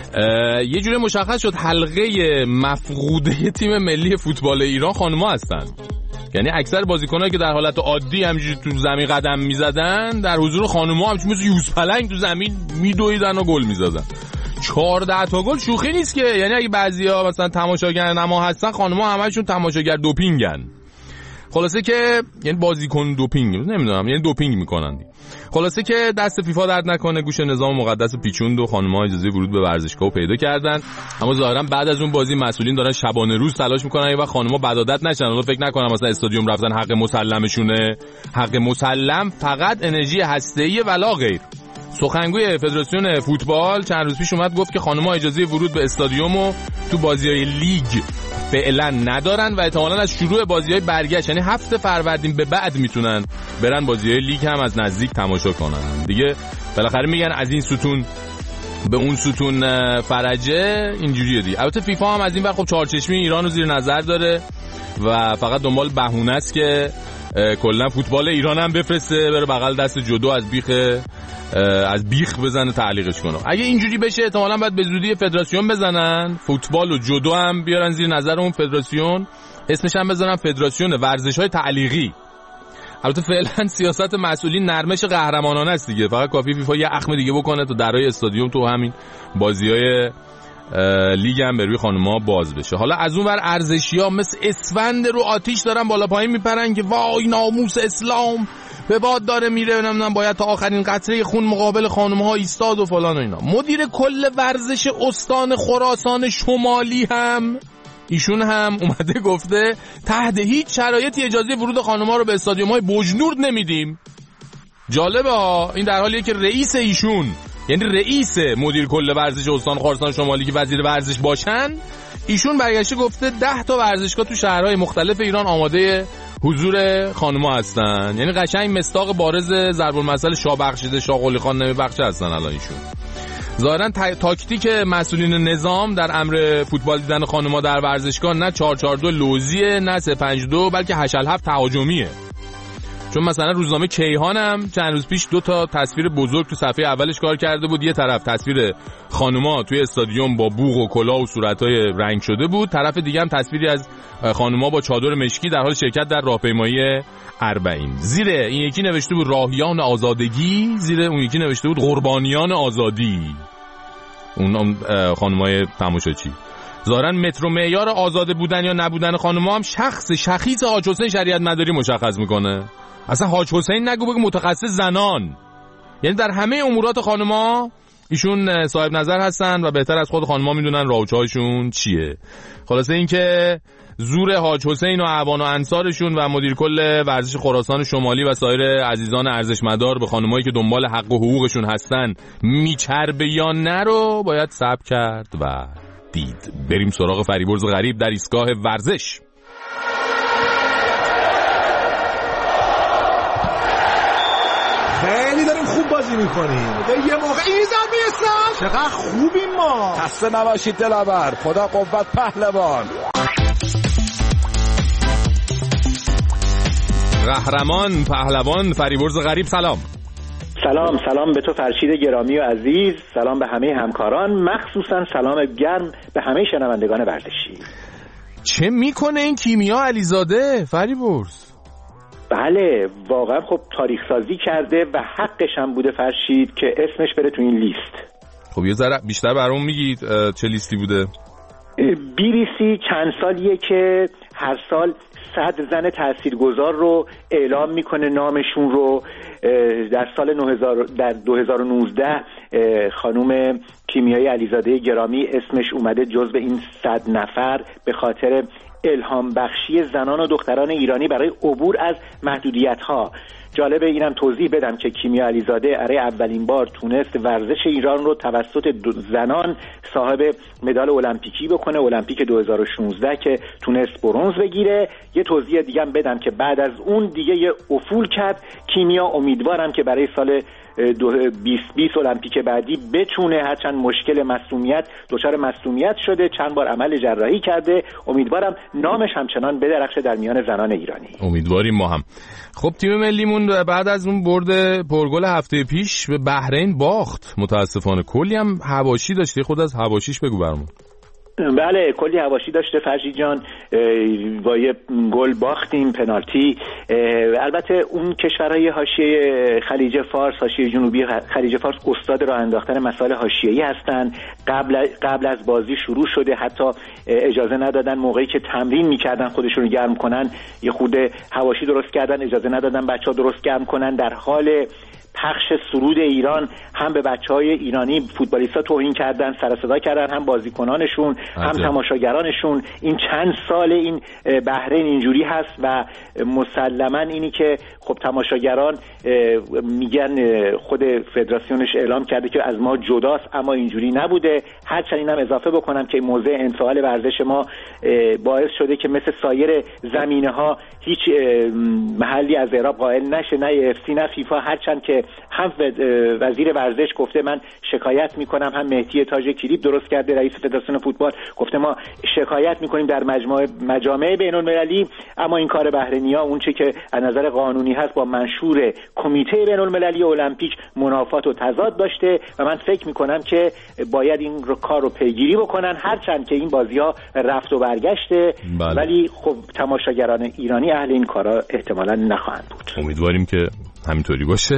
یه جوری مشخص شد حلقه مفقوده تیم ملی فوتبال ایران خانم‌ها هستن. یعنی اکثر بازیکنایی که در حالت عادی همینجوری تو زمین قدم میزدن، در حضور خانم‌ها همچون مثل یوز پلنگ تو زمین میدویدن و گل میزدن. چهارده تا گل شوخی نیست که. یعنی اگه بعضیا مثلا تماشاگر نما هستن، خانم‌ها همشون تماشاگر دوپینگن. خلاصه که یعنی بازیکن دوپینگ، نمیدونم، یعنی دوپینگ میکنن. خلاصه که دست فیفا درد نکنه، گوش نظام مقدس پیچوند و خانم‌ها اجازه ورود به ورزشگاه پیدا کردن. اما ظاهرا بعد از اون بازی مسئولین دارن شبانه روز تلاش میکنن یه وقت خانم‌ها بدعادت نشن. اون فکر نکنم مثلا استادیوم رفتن حق مسلمشونه. حق مسلم فقط انرژی هسته‌ای ولا غیر. سخنگوی فدراسیون فوتبال چند روز پیش اومد گفت که خانم‌ها اجازه ورود به استادیوم و تو بازی‌های لیگ فعلا ندارن و احتمالاً از شروع بازی‌های برگشت، یعنی هفته فروردین به بعد میتونن برن بازی‌های لیگ هم از نزدیک تماشا کنن. دیگه بالاخره میگن از این ستون به اون ستون فرجه، اینجوریه دیگه. البته فیفا هم از این ور خب چهارچشمی ایران رو زیر نظر داره و فقط دنبال بهونه است که کلا فوتبال ایران هم بفرسته بره بغل دست جودو از بیخ از بیخ بزنه تعلیقش کنه. اگه اینجوری بشه احتمالاً باید به زودی فدراسیون بزنن، فوتبال و جودو هم بیارن زیر نظر اون فدراسیون، اسمش هم بذارن فدراسیون ورزش‌های تعلیقی. البته فعلا سیاست مسئولین نرمش قهرمانانه است دیگه. فقط کافی فیفا یه اخم دیگه بکنه تا درای استادیوم تو همین بازی‌های لیگ هم به روی خانم‌ها باز بشه. حالا از اون ور ارزشی‌ها مثل اسفند رو آتیش دارن بالا پایین میپرن که وای ناموس اسلام به باد داره میره، نمیدونم باید تا آخرین قطره خون مقابل خانم‌ها ایستاد و فلان و اینا. مدیر کل ورزش استان خراسان شمالی هم ایشون هم اومده گفته تحت هیچ شرایطی اجازه ورود خانم‌ها رو به استادیوم‌های بوجنورد نمیدیم. جالبه ها، این در حالیه که رئیس ایشون، یعنی رئیس مدیر کل ورزش استان خراسان شمالی که وزیر ورزش باشن، ایشون برگشته گفته ده تا ورزشگاه تو شهرهای مختلف ایران آماده حضور خانم‌ها هستن. یعنی قشنگ مصداق بارز ضرب المثل شاه بخشیده شاه قلی خان نمیبخشه هستن الان ایشون. ظاهرا تاکتیک مسئولین نظام در امر فوتبال دیدن خانم‌ها در ورزشگاه نه چهار چهار دو لوزیه، نه سه پنج دو، بلکه هشت هفت تهاجمیه. چون مثلا روزنامه کیهان هم چند روز پیش دو تا تصویر بزرگ تو صفحه اولش کار کرده بود. یه طرف تصویر خانوما توی استادیوم با بوق و کلاه و صورتای رنگ شده بود، طرف دیگه هم تصویری از خانوما با چادر مشکی در حال شرکت در راهپیمایی اربعین. زیر این یکی نوشته بود راهیان آزادگی، زیر اون یکی نوشته بود قربانیان آزادی. اون خانمای تماشاچی. ظاهرا متر و معیار آزاده بودن یا نبودن خانم‌ها هم شخص شخیص حاج حسین شریعت مداری مشخص میکنه. اصلا حاج حسین نگو بگو متخصص زنان، یعنی در همه امورات خانم‌ها ایشون صاحب نظر هستن و بهتر از خود خانم‌ها میدونن راهچه‌هاشون چیه. خلاصه این که زور حاج حسین و اعوان و انصارشون و مدیر کل ورزش خراسان شمالی و سایر عزیزان ارزشمدار به خانمایی که دنبال حق و حقوقشون هستن میچربه یا نه رو باید صبر کرد و دید. بریم سراغ فریبرز غریب در ایستگاه ورزش. خیلی داریم خوب بازی میکنیم. یه موقع ایزم میرسن چقدر خوبیم ما. خسته نباشید دلاور، خدا قوت پهلوان. قهرمان پهلوان فریبرز غریب سلام. سلام سلام به تو فرشید گرامی و عزیز، سلام به همه همکاران، مخصوصا سلام گرم به همه شنوندگان ورزشی. چه میکنه این کیمیا علیزاده فریبرز؟ بله واقعا خب تاریخ سازی کرده و حقش هم بوده فرشید که اسمش بره تو این لیست. خب یه ذره بیشتر برام میگید چه لیستی بوده؟ بی بی سی چند سالیه که هر سال صد زن تاثیرگذار رو اعلام میکنه نامشون رو. در سال نه هزار در دو هزار و نوزده خانم کیمیای علیزاده گرامی اسمش اومده جزو این صد نفر به خاطر الهام بخشی زنان و دختران ایرانی برای عبور از محدودیت‌ها. جالبه اینم توضیح بدم که کیمیا علیزاده برای اولین بار تونست ورزش ایران رو توسط زنان صاحب مدال المپیکی بکنه، المپیک دو هزار و شانزده که تونست برنز بگیره. یه توضیح دیگه هم بدم که بعد از اون دیگه یه افول کرد کیمیا. امیدوارم که برای سال بیست بیست المپیک بعدی بتونه، هرچند مشکل مصونیت دچار مصونیت شده، چند بار عمل جراحی کرده، امیدوارم نامش همچنان بدرخشه در میان زنان ایرانی. امیدواریم ما هم. خب تیم ملیمون بعد از اون برد پرگل هفته پیش به بحرین باخت متاسفانه. کلی هم حواشی داشتی، خود از حواشیش بگو برامون. بله کلی حواشی داشته فرشید جان. با یه گل باختیم پنالتی. البته اون کشورهای حاشیه خلیج فارس، حاشیه جنوبی خلیج فارس استاد راه انداختن مسائل حاشیه‌ای هستن. قبل قبل از بازی شروع شده، حتی اجازه ندادن موقعی که تمرین میکردن خودشون رو گرم کنن یه خورده حواشی درست کردن، اجازه ندادن بچه‌ها درست گرم کنن. در حال پخش سرود ایران هم به بچهای ایرانی فوتبالیستا توهین کردن، سر صدا کردن، هم بازیکنانشون هم تماشاگرانشون. این چند سال این بحرین اینجوری هست و مسلما اینی که خب تماشاگران میگن خود فدراسیونش اعلام کرده که از ما جداست، اما اینجوری نبوده. هرچند اینم اضافه بکنم که موضع انفعال ورزش ما باعث شده که مثل سایر زمینه‌ها هیچ محلی از اعراب قائل نشه، نه اف سی نه فیفا. هرچند که هم وزیر ورزش گفته من شکایت میکنم، هم مهدی تاج کلیپ درست کرده رئیس فدراسیون فوتبال گفته ما شکایت میکنیم در مجمع مجامع بین المللی، اما این کار بحرینیا اون چه که از نظر قانونی هست با منشور کمیته بین المللی المپیک منافات و تضاد داشته و من فکر میکنم که باید این رو کار رو پیگیری بکنن. هرچند که این بازی‌ها رفت و برگشته بله. ولی خب تماشاگران ایرانی اهل این کارا احتمالاً نخواهند بود. امیدواریم که همینطوری باشه.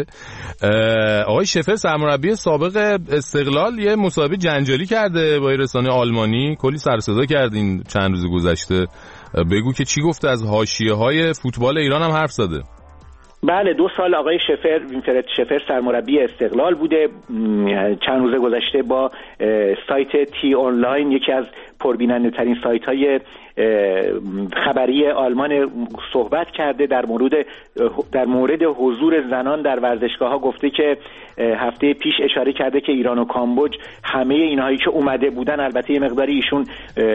آقای شفر سرمربی سابق استقلال یه مصاحبه جنجالی کرده با رسانه آلمانی، کلی سر صدا کرد این چند روز گذشته. بگو که چی گفته، از حاشیه‌های فوتبال ایران هم حرف زده. بله دو سال آقای شفر وینفرد شفر سرمربی استقلال بوده. چند روز گذشته با سایت تی آنلاین، یکی از پربیننده ترین سایت های خبری آلمان صحبت کرده در مورد در مورد حضور زنان در ورزشگاه‌ها، گفته که هفته پیش اشاره کرده که ایران و کامبوج همه اینهایی که اومده بودن، البته یه مقداری ایشون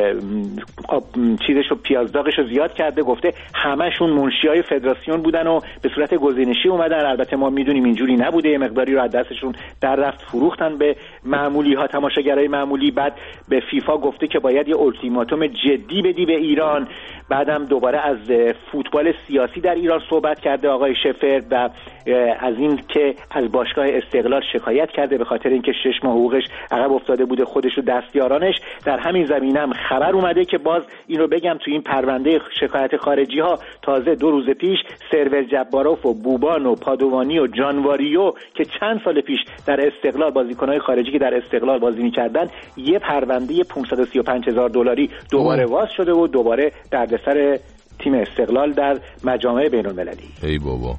چیزشو پیازداغشو زیاد کرده، گفته همشون منشیای فدراسیون بودن و به صورت گزینشی اومدن. البته ما میدونیم اینجوری نبوده، یه مقداری رو از دستشون در رفت، فروختن به معمولی ها، تماشاگرای معمولی. بعد به فیفا گفته که باید یه اولتیماتوم جدی بدی به ایران. بعدم دوباره از فوتبال سیاسی در ایران صحبت کرده آقای شفر و از این که از باشگاه استقلال شکایت کرده به خاطر اینکه شش ماه حقوقش عقب افتاده بوده، خودش و دستیارانش. در همین زمینه هم خبر اومده که باز این رو بگم تو این پرونده شکایت خارجی ها تازه دو روز پیش سرور جباروف و بوبان و پادوانی و جانواریو که چند سال پیش در استقلال بازیکن‌های خارجی که در استقلال بازی می‌کردن، یه پرونده پانصد و سی و پنج هزار دلاری دوباره واز شده و دوباره دردسر تیم استقلال در مجامع بین‌المللی. ای بابا.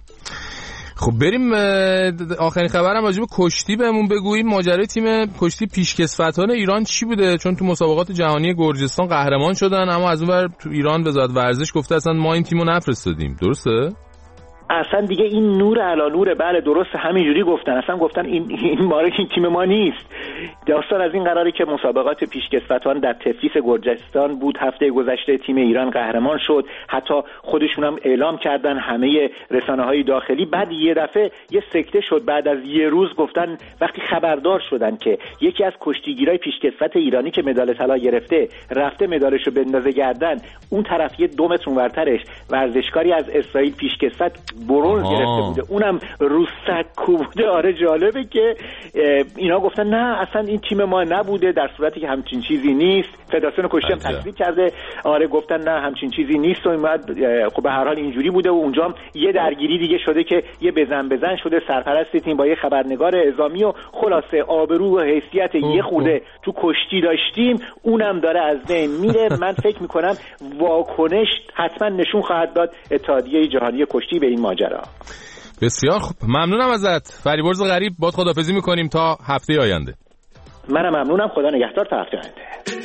خب بریم آخرین خبرم راجع به کشتی بهمون بگوییم. ماجرای تیم کشتی پیشکسوتان ایران چی بوده؟ چون تو مسابقات جهانی گرجستان قهرمان شدن، اما از اون ور تو ایران وزارت ورزش گفته اصلا ما این تیمو نفرستادیم. درسته؟ اصلا دیگه این نور علی نوره. بله درسته، همینجوری گفتن. اصلا گفتن این این ما این تیم ما نیست. داستان از این قراره که مسابقات پیشکسوتان در تفلیس گرجستان بود. هفته گذشته تیم ایران قهرمان شد. حتی خودشون هم اعلام کردن همه رسانه‌های داخلی. بعد یه دفعه یه سکته شد. بعد از یه روز گفتن وقتی خبردار شدن که یکی از کشتیگیرای پیشکسوت ایرانی که مدال طلا گرفته رفته مدالشو بندازه گردن، اون طرف یه دو متر اونورترش ورزشکاری از اسرائیل پیشکسوت برونز گرفته بوده، اونم رو سکو بوده. آره جالبه که اینا گفتن نه اصلا این تیم ما نبوده، در صورتی که همچین چیزی نیست. فدراسیون کشتی هم تصدیق کرده. آره گفتن نه همچین چیزی نیست و این بعد خب به هر حال اینجوری بوده. و اونجا هم یه درگیری دیگه شده که یه بزن بزن شده سرپرست تیم با یه خبرنگار اعزامی و خلاصه آبرو و حیثیت یه خورده تو کشتی داشتیم، اونم داره از بین میره. من فکر میکنم واکنش حتما نشون خواهد داد اتحادیه جهانی کشتی به این ماجرا. بسیار خوب، ممنونم ازت فریبرز غریب. باد خداحافظی میکنیم تا هفته آینده. منم ممنونم، خدا نگهدار تا هفته آینده.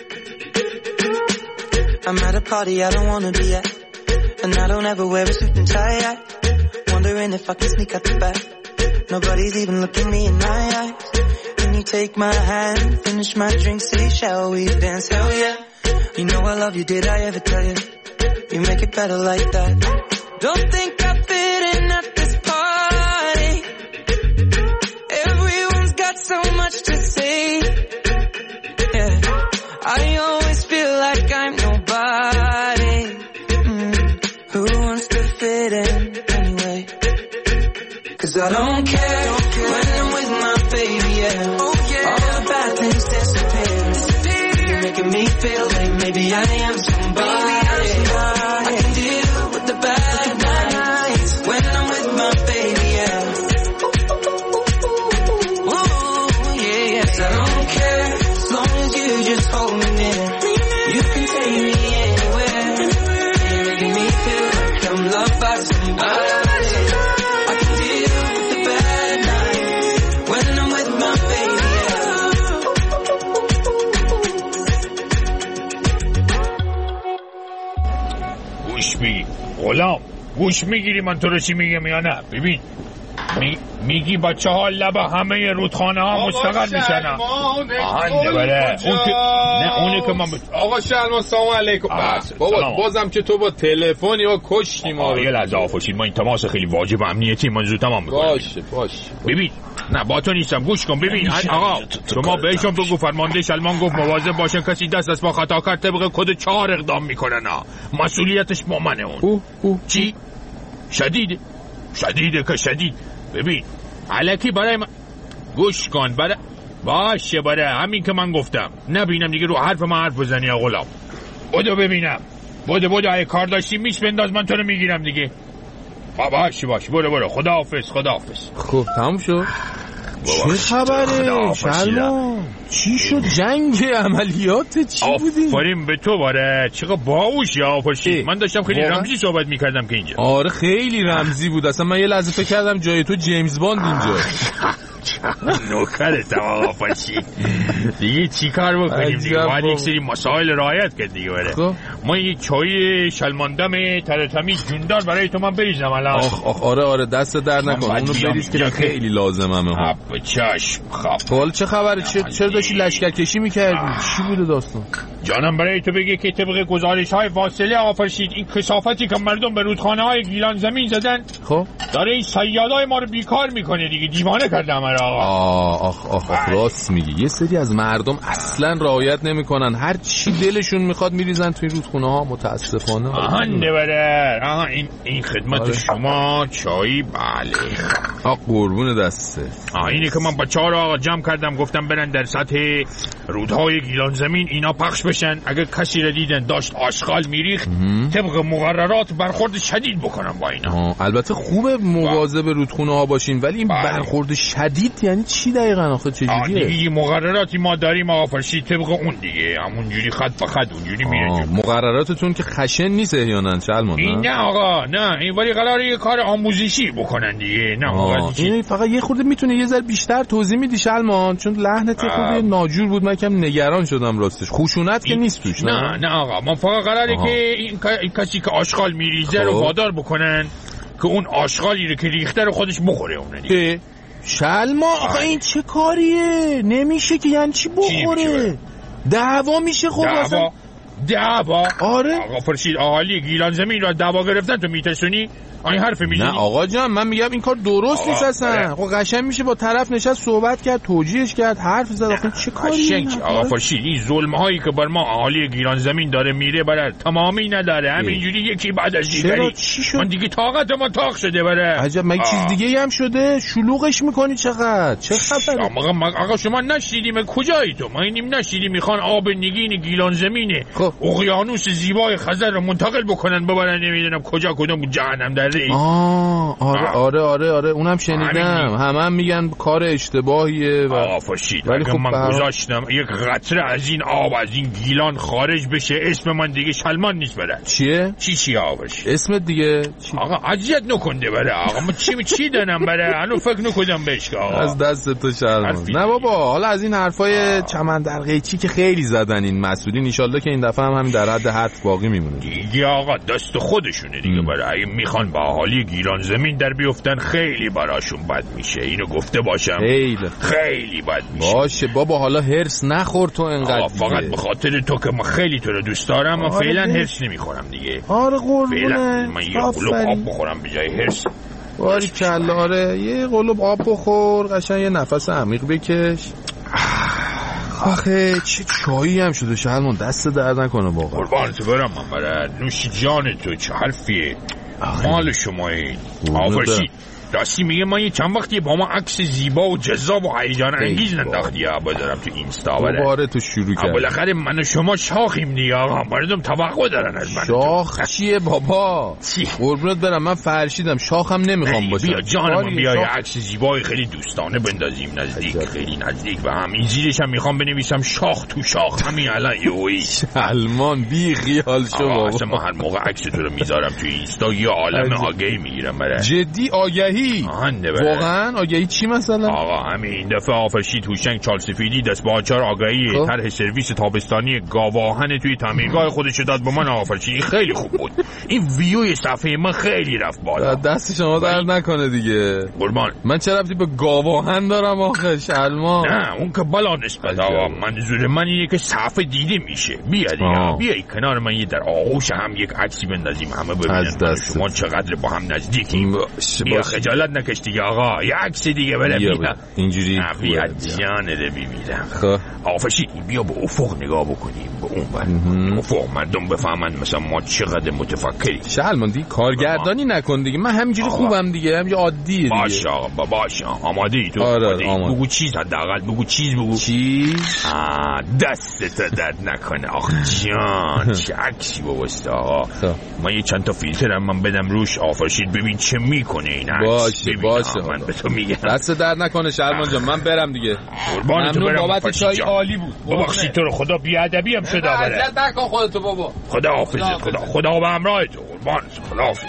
I'm at a party I don't wanna be at, and I don't ever wear a suit and tie. I wondering if I can sneak out the back. Nobody's even looking me in my eyes. Can you take my hand, finish my drink, say shall we dance? Hell yeah. You know I love you, did I ever tell you? You make it better like that. Don't think I fit in at this party. Everyone's got so much to say. Yeah, I always feel like I'm nobody. Mm. Who wants to fit in anyway? 'Cause I don't care, don't care when I'm with my baby. Yeah, oh, yeah. All the bad things disappear. You're making me feel like maybe I am somebody. Maybe I'm somebody. I can deal with the bad nights when I'm with my baby. Yeah. Ooh, yeah, yes, I don't care as long as you just hold me near. You can take me anywhere. You're making me feel like I'm loved by somebody. I can deal with the bad nights when I'm with my baby. گوش میگی غلام، گوش میگیری من تو رو چی میگم یا نه؟ ببین می... میگی بچه ها لب همه رودخانه ها مستقر میشن. آهنده بله اون که... نه اونه که من ب... آقا شلمان سلام علیکم. بابا بازم که تو با تلفنی و کشتی ما. یه لحظه آفوشید، ما این تماس خیلی واجب امنیتی من زود تمام میکنم. باشه باشه ببین نه با تو نیستم، گوش کن. ببین آقا شما بهشون بگو فرمانده شلمان گفت مواظب باشن کسی دست از با خطا کرد طبق کد چهار اقدام میکنه. نه مسئولیتش با منه. اون او او چی؟ شدیده شدیده که شدید. ببین الکی برای من گوش کن. برای باشه برای همین که من گفتم نبینم دیگه رو حرف من حرف بزنی. غلام بودو ببینم، بودو بودو ای کار داشتی میش بنداز من تو رو میگیرم دیگه. باشه باشه برو برو خداحافظ خداحافظ. خب تموم شد. چه خبره شلمان؟ چی شد؟ جنگ عملیات چی بودی؟ آفرین به تو باره. چقدر باهوشی آفرین. من داشتم خیلی رمزی صحبت میکردم که اینجا. آره خیلی رمزی بود. اصلا من یه لحظه فکر کردم جای تو جیمز باند اینجا. نوکرتم آقا فرشید. دیگه چی کار بکنیم دیگه؟ باید یک سری مسائل رعایت کرد دیگه. بره ما یک چای شلماندم ترتمیز جوندار برای تو من بریزم الان. آخ آخ آره آره دست در نکن، اونو بریز که خیلی لازممه. خب چشم. خب حال چه خبره؟ چرا داشتی لشکر کشی میکردی؟ چی بوده داستان؟ جانم برای تو بگه که طبق گزارش های واصله آقا فرشید این کثافتی که مردم به رودخانه های گیلان زمین زدن خب داره این صیادای ما رو بیکار میکنه دیگه. دیوانه کردم آقا. آه آخ آخ آخ راست میگی. یه سری از مردم اصلا رعایت نمیکنن، هر چی دلشون میخواد میریزن توی رودخونه ها. متاسفانه. آهان بره. آها این این خدمت آره. شما چای. بله آقا قربون دسته. آه اینی که من بچه‌ها رو آقا جمع کردم گفتم برن در سطح رودهای گیلان زمین اینا پخش بشن. اگه کسی را دیدن داشت آشغال میریخت طبق مقررات برخورد شدید بکنم با اینا. البته خوبه مواظب رودخونه ها باشین، ولی این برخورد شدید یعنی چی دقیقاً آخه چجوریه؟ دیگه مقرراتی ما داریم آقا فرشید طبق اون دیگه، همونجوری خط به خط اونجوری میره. مقرراتتون که خشن نیست احیانا چلمان؟ این نه آقا نه، این ولی قراره یه کار آموزشی بکنن دیگه. نه آقا این فقط یه خورده میتونه یه ذره بیشتر توضیح میدی شلمان، چون لحنت یه خورده ناجور بود، من کم نگران شدم راستش. خشونت که نیست توش. نه نه آقا ما فقط قراره که این کسی که آشغال میریزه رو وادار بکنن که اون آشغالی رو که ریخته رو خودش بخوره اون دیگه. شلما آخه این چه کاریه؟ نمیشه که یعنی چی بخوره؟ دعوا میشه. خب دعوا دعوا آره آقا فرشید اهالی گیلان زمین را دعوا گرفتن تو میترسونی؟ این حرف میزنی؟ نه آقا جان من میگم این کار درست نیست اصلا. خب قشنگ میشه با طرف نشست صحبت کرد، توجیهش کرد، حرف زد. آخه چه کاری؟ آقا فرشید این ظلم هایی که بر ما اهالی گیلان زمین داره میره برای تمامی نداره، همینجوری یکی بعد از دیگری. من دیگه طاقت ما تاق شده بره. عجب مگه چیز دیگه هم شده؟ شلوغش میکنی چقدر؟ چه خبره؟ آقا آقا شما نشیدیم کجایی تو؟ ما اینیم نشیدیم میخوان آب نگین گیلان زمینه اقیانوس زیبای خزر رو منتقل بکنن ببرن نمیدونم کجا کدوم جهنم دره. آه آره آره آره آره اونم شنیدم. همه هم میگن کار اشتباهیه و آه فرشید ولی خب من گذاشتم یک قطره از این آب از این گیلان خارج بشه اسم من دیگه شلمان نیست بره. چیه؟ چی چی آورش؟ اسمت دیگه چی؟ آقا اذیت نکنده بره آقا. من چی چی دارم بره هنو فکر نکنم بهش آقا. از دست تو شرمان. نه بابا حالا از این حرفای چمن در قیچی که خیلی زدن این مسئولین ان شاءالله که این دفعه هم همین در حد حرف باقی میمونه دیگه آقا. دست خودشونه دیگه بره. اگه میخوان با اهالی گیلان زمین در بیفتن خیلی براشون بد میشه. اینو گفته باشم خیلی خیلی بد میشه. باشه بابا حالا هرس نخور تو انقدر. فقط به خاطر تو که من خیلی تو رو دوست دارم من فعلا هرس نمیخورم دیگه. آره قربونه من یه قلوب آب بخورم به جای هرس. باری کلا آره یه قلوب آب بخور قشنگ یه نفس عمیق بکش. آخه چه چایی هم شده شلمان دست درد نکنه واقعا. قربان تو برم من برای نوش جان تو. چه حرفیه مال شما این آفرشید راستی میگه من یه چند وقتی با ما عکس زیبا و جذاب و هیجان انگیز ننداختی بذارم تو اینستا. دوباره تو شروع کردی. بالاخره من و شما شاخیم دیگه آقا. مردم توقع دارن از من. شاخ چیه بابا؟ قربونت برم من فرشیدم شاخم نمیخوام باشم. بیا جانم بیا یه عکس زیبای خیلی دوستانه بندازیم نزدیک عجب. خیلی نزدیک و هم این زیرش هم میخوام بنویسم شاخ تو شاخ همین الان یوی. سلمان بی خیال شو بابا. اصلا من هر موقع عکس تو رو میذارم تو اینستا یه عالم آگهی میگیرم برای جدی آگهی. واقعا آگهی چی مثلا؟ آقا همین این دفعه آفرشید هوشنگ چال سفیدی دست با چهار آگهی طرح سرویس تابستانی گاواهن توی تعمیرگاه خودش داد به من. آفرشید خیلی خوب بود. این ویوی صفحه من خیلی رفت بالا. دست شما درد نکنه دیگه قربان. من چه ربطی به گاواهن دارم آخه شلمان؟ نه اون که بلا نسبت آقا. منظور من اینه که صفحه دیده میشه. بیا دیگه بیای کنار من یه در آغوش هم یک عکسی بندازیم همه ببینن شما چقدر با هم نزدیکیم. بیا خجالت نکش دیگه آقا. یه عکس دیگه بره بیا اینجوری بیا جانه رو ببینم. خب آفرشید بیا به افق نگاه بکنیم به اون بر افق مردم بفهمن مثلا ما چقدر متفکری. شلمان دیگه کارگردانی نکن دیگه. من همینجوری خوبم دیگه همینجوری عادیه دیگه. باشه آقا باشه آماده ای تو؟ آره آماده. بگو چیز حداقل بگو چیز بگو چیز. دستت درد نکنه آخ جان. چه عکسی بابست آقا. من یه چند تا فیلترم من بدم روش آفرشید ببین چه میکنه این عکس. باشه باشه من به تو میگم دست درد نکنه شلمان جان. من برم دیگه. ممنون بابت چای عالی بود. ببخشید تو رو خدا بیادبی هم شده بره. اذیت نکن خودتو بابا. خدا حافظت. خدا خدا به همراه تو قربان. خدا حافظ.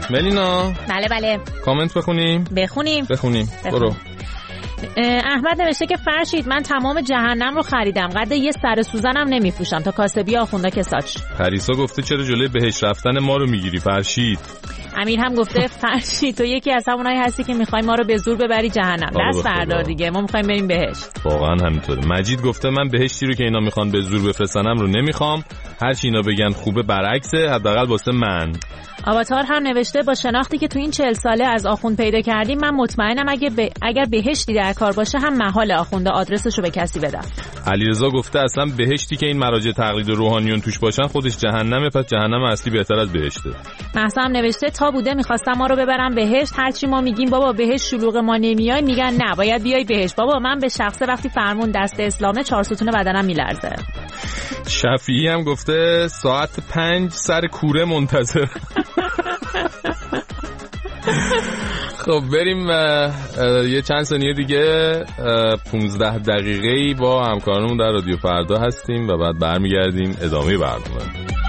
ملینا بله بله کامنت بخونیم بخونیم بخونیم برو. احمد نوشته که فرشید من تمام جهنم رو خریدم، قد یه سر سوزنم نمیفروشم تا کاسبی آخونده کساچ. پریسا گفته چرا جلوی بهش رفتن ما رو میگیری فرشید. امیر هم گفته فرشید تو یکی از همونایی هستی که میخوای ما رو به زور ببری جهنم، دست بردار دیگه، ما میخوایم بریم بهشت. واقعا همینطوره. مجید گفته من بهشتی رو که اینا میخوان به زور بفرستنم رو نمیخوام، هر چی اینا بگن خوبه برعکسه، حداقل واسه من. آواتار هم نوشته با شناختی که تو این چهل ساله از آخوند پیدا کردیم من مطمئنم اگه ب... اگر بهشتی در کار باشه هم محال آخونده آدرسشو به کسی بدم. علیرضا گفته اصلا بهشتی که این مراجع تقلید روحانیون توش باشن خودش جهنمه، پس جهنم اصلی بهتر از بهشته. مهسا هم نوشته تا بوده میخواستم ما رو ببرم بهشت، هرچی ما میگیم بابا بهشت شلوغ ما نمیای میگن نه باید بیای بهشت. بابا من به شخصه وقتی فرمون دست اسلامه چهار ستون بدنم میلرزه. شفیعی هم گفته ساعت پنج سر کوره منتظر. خب بریم یه چند ثانیه دیگه پونزده دقیقه‌ای با همکارانمون در رادیو فردا هستیم و بعد برمیگردیم ادامه برنامه.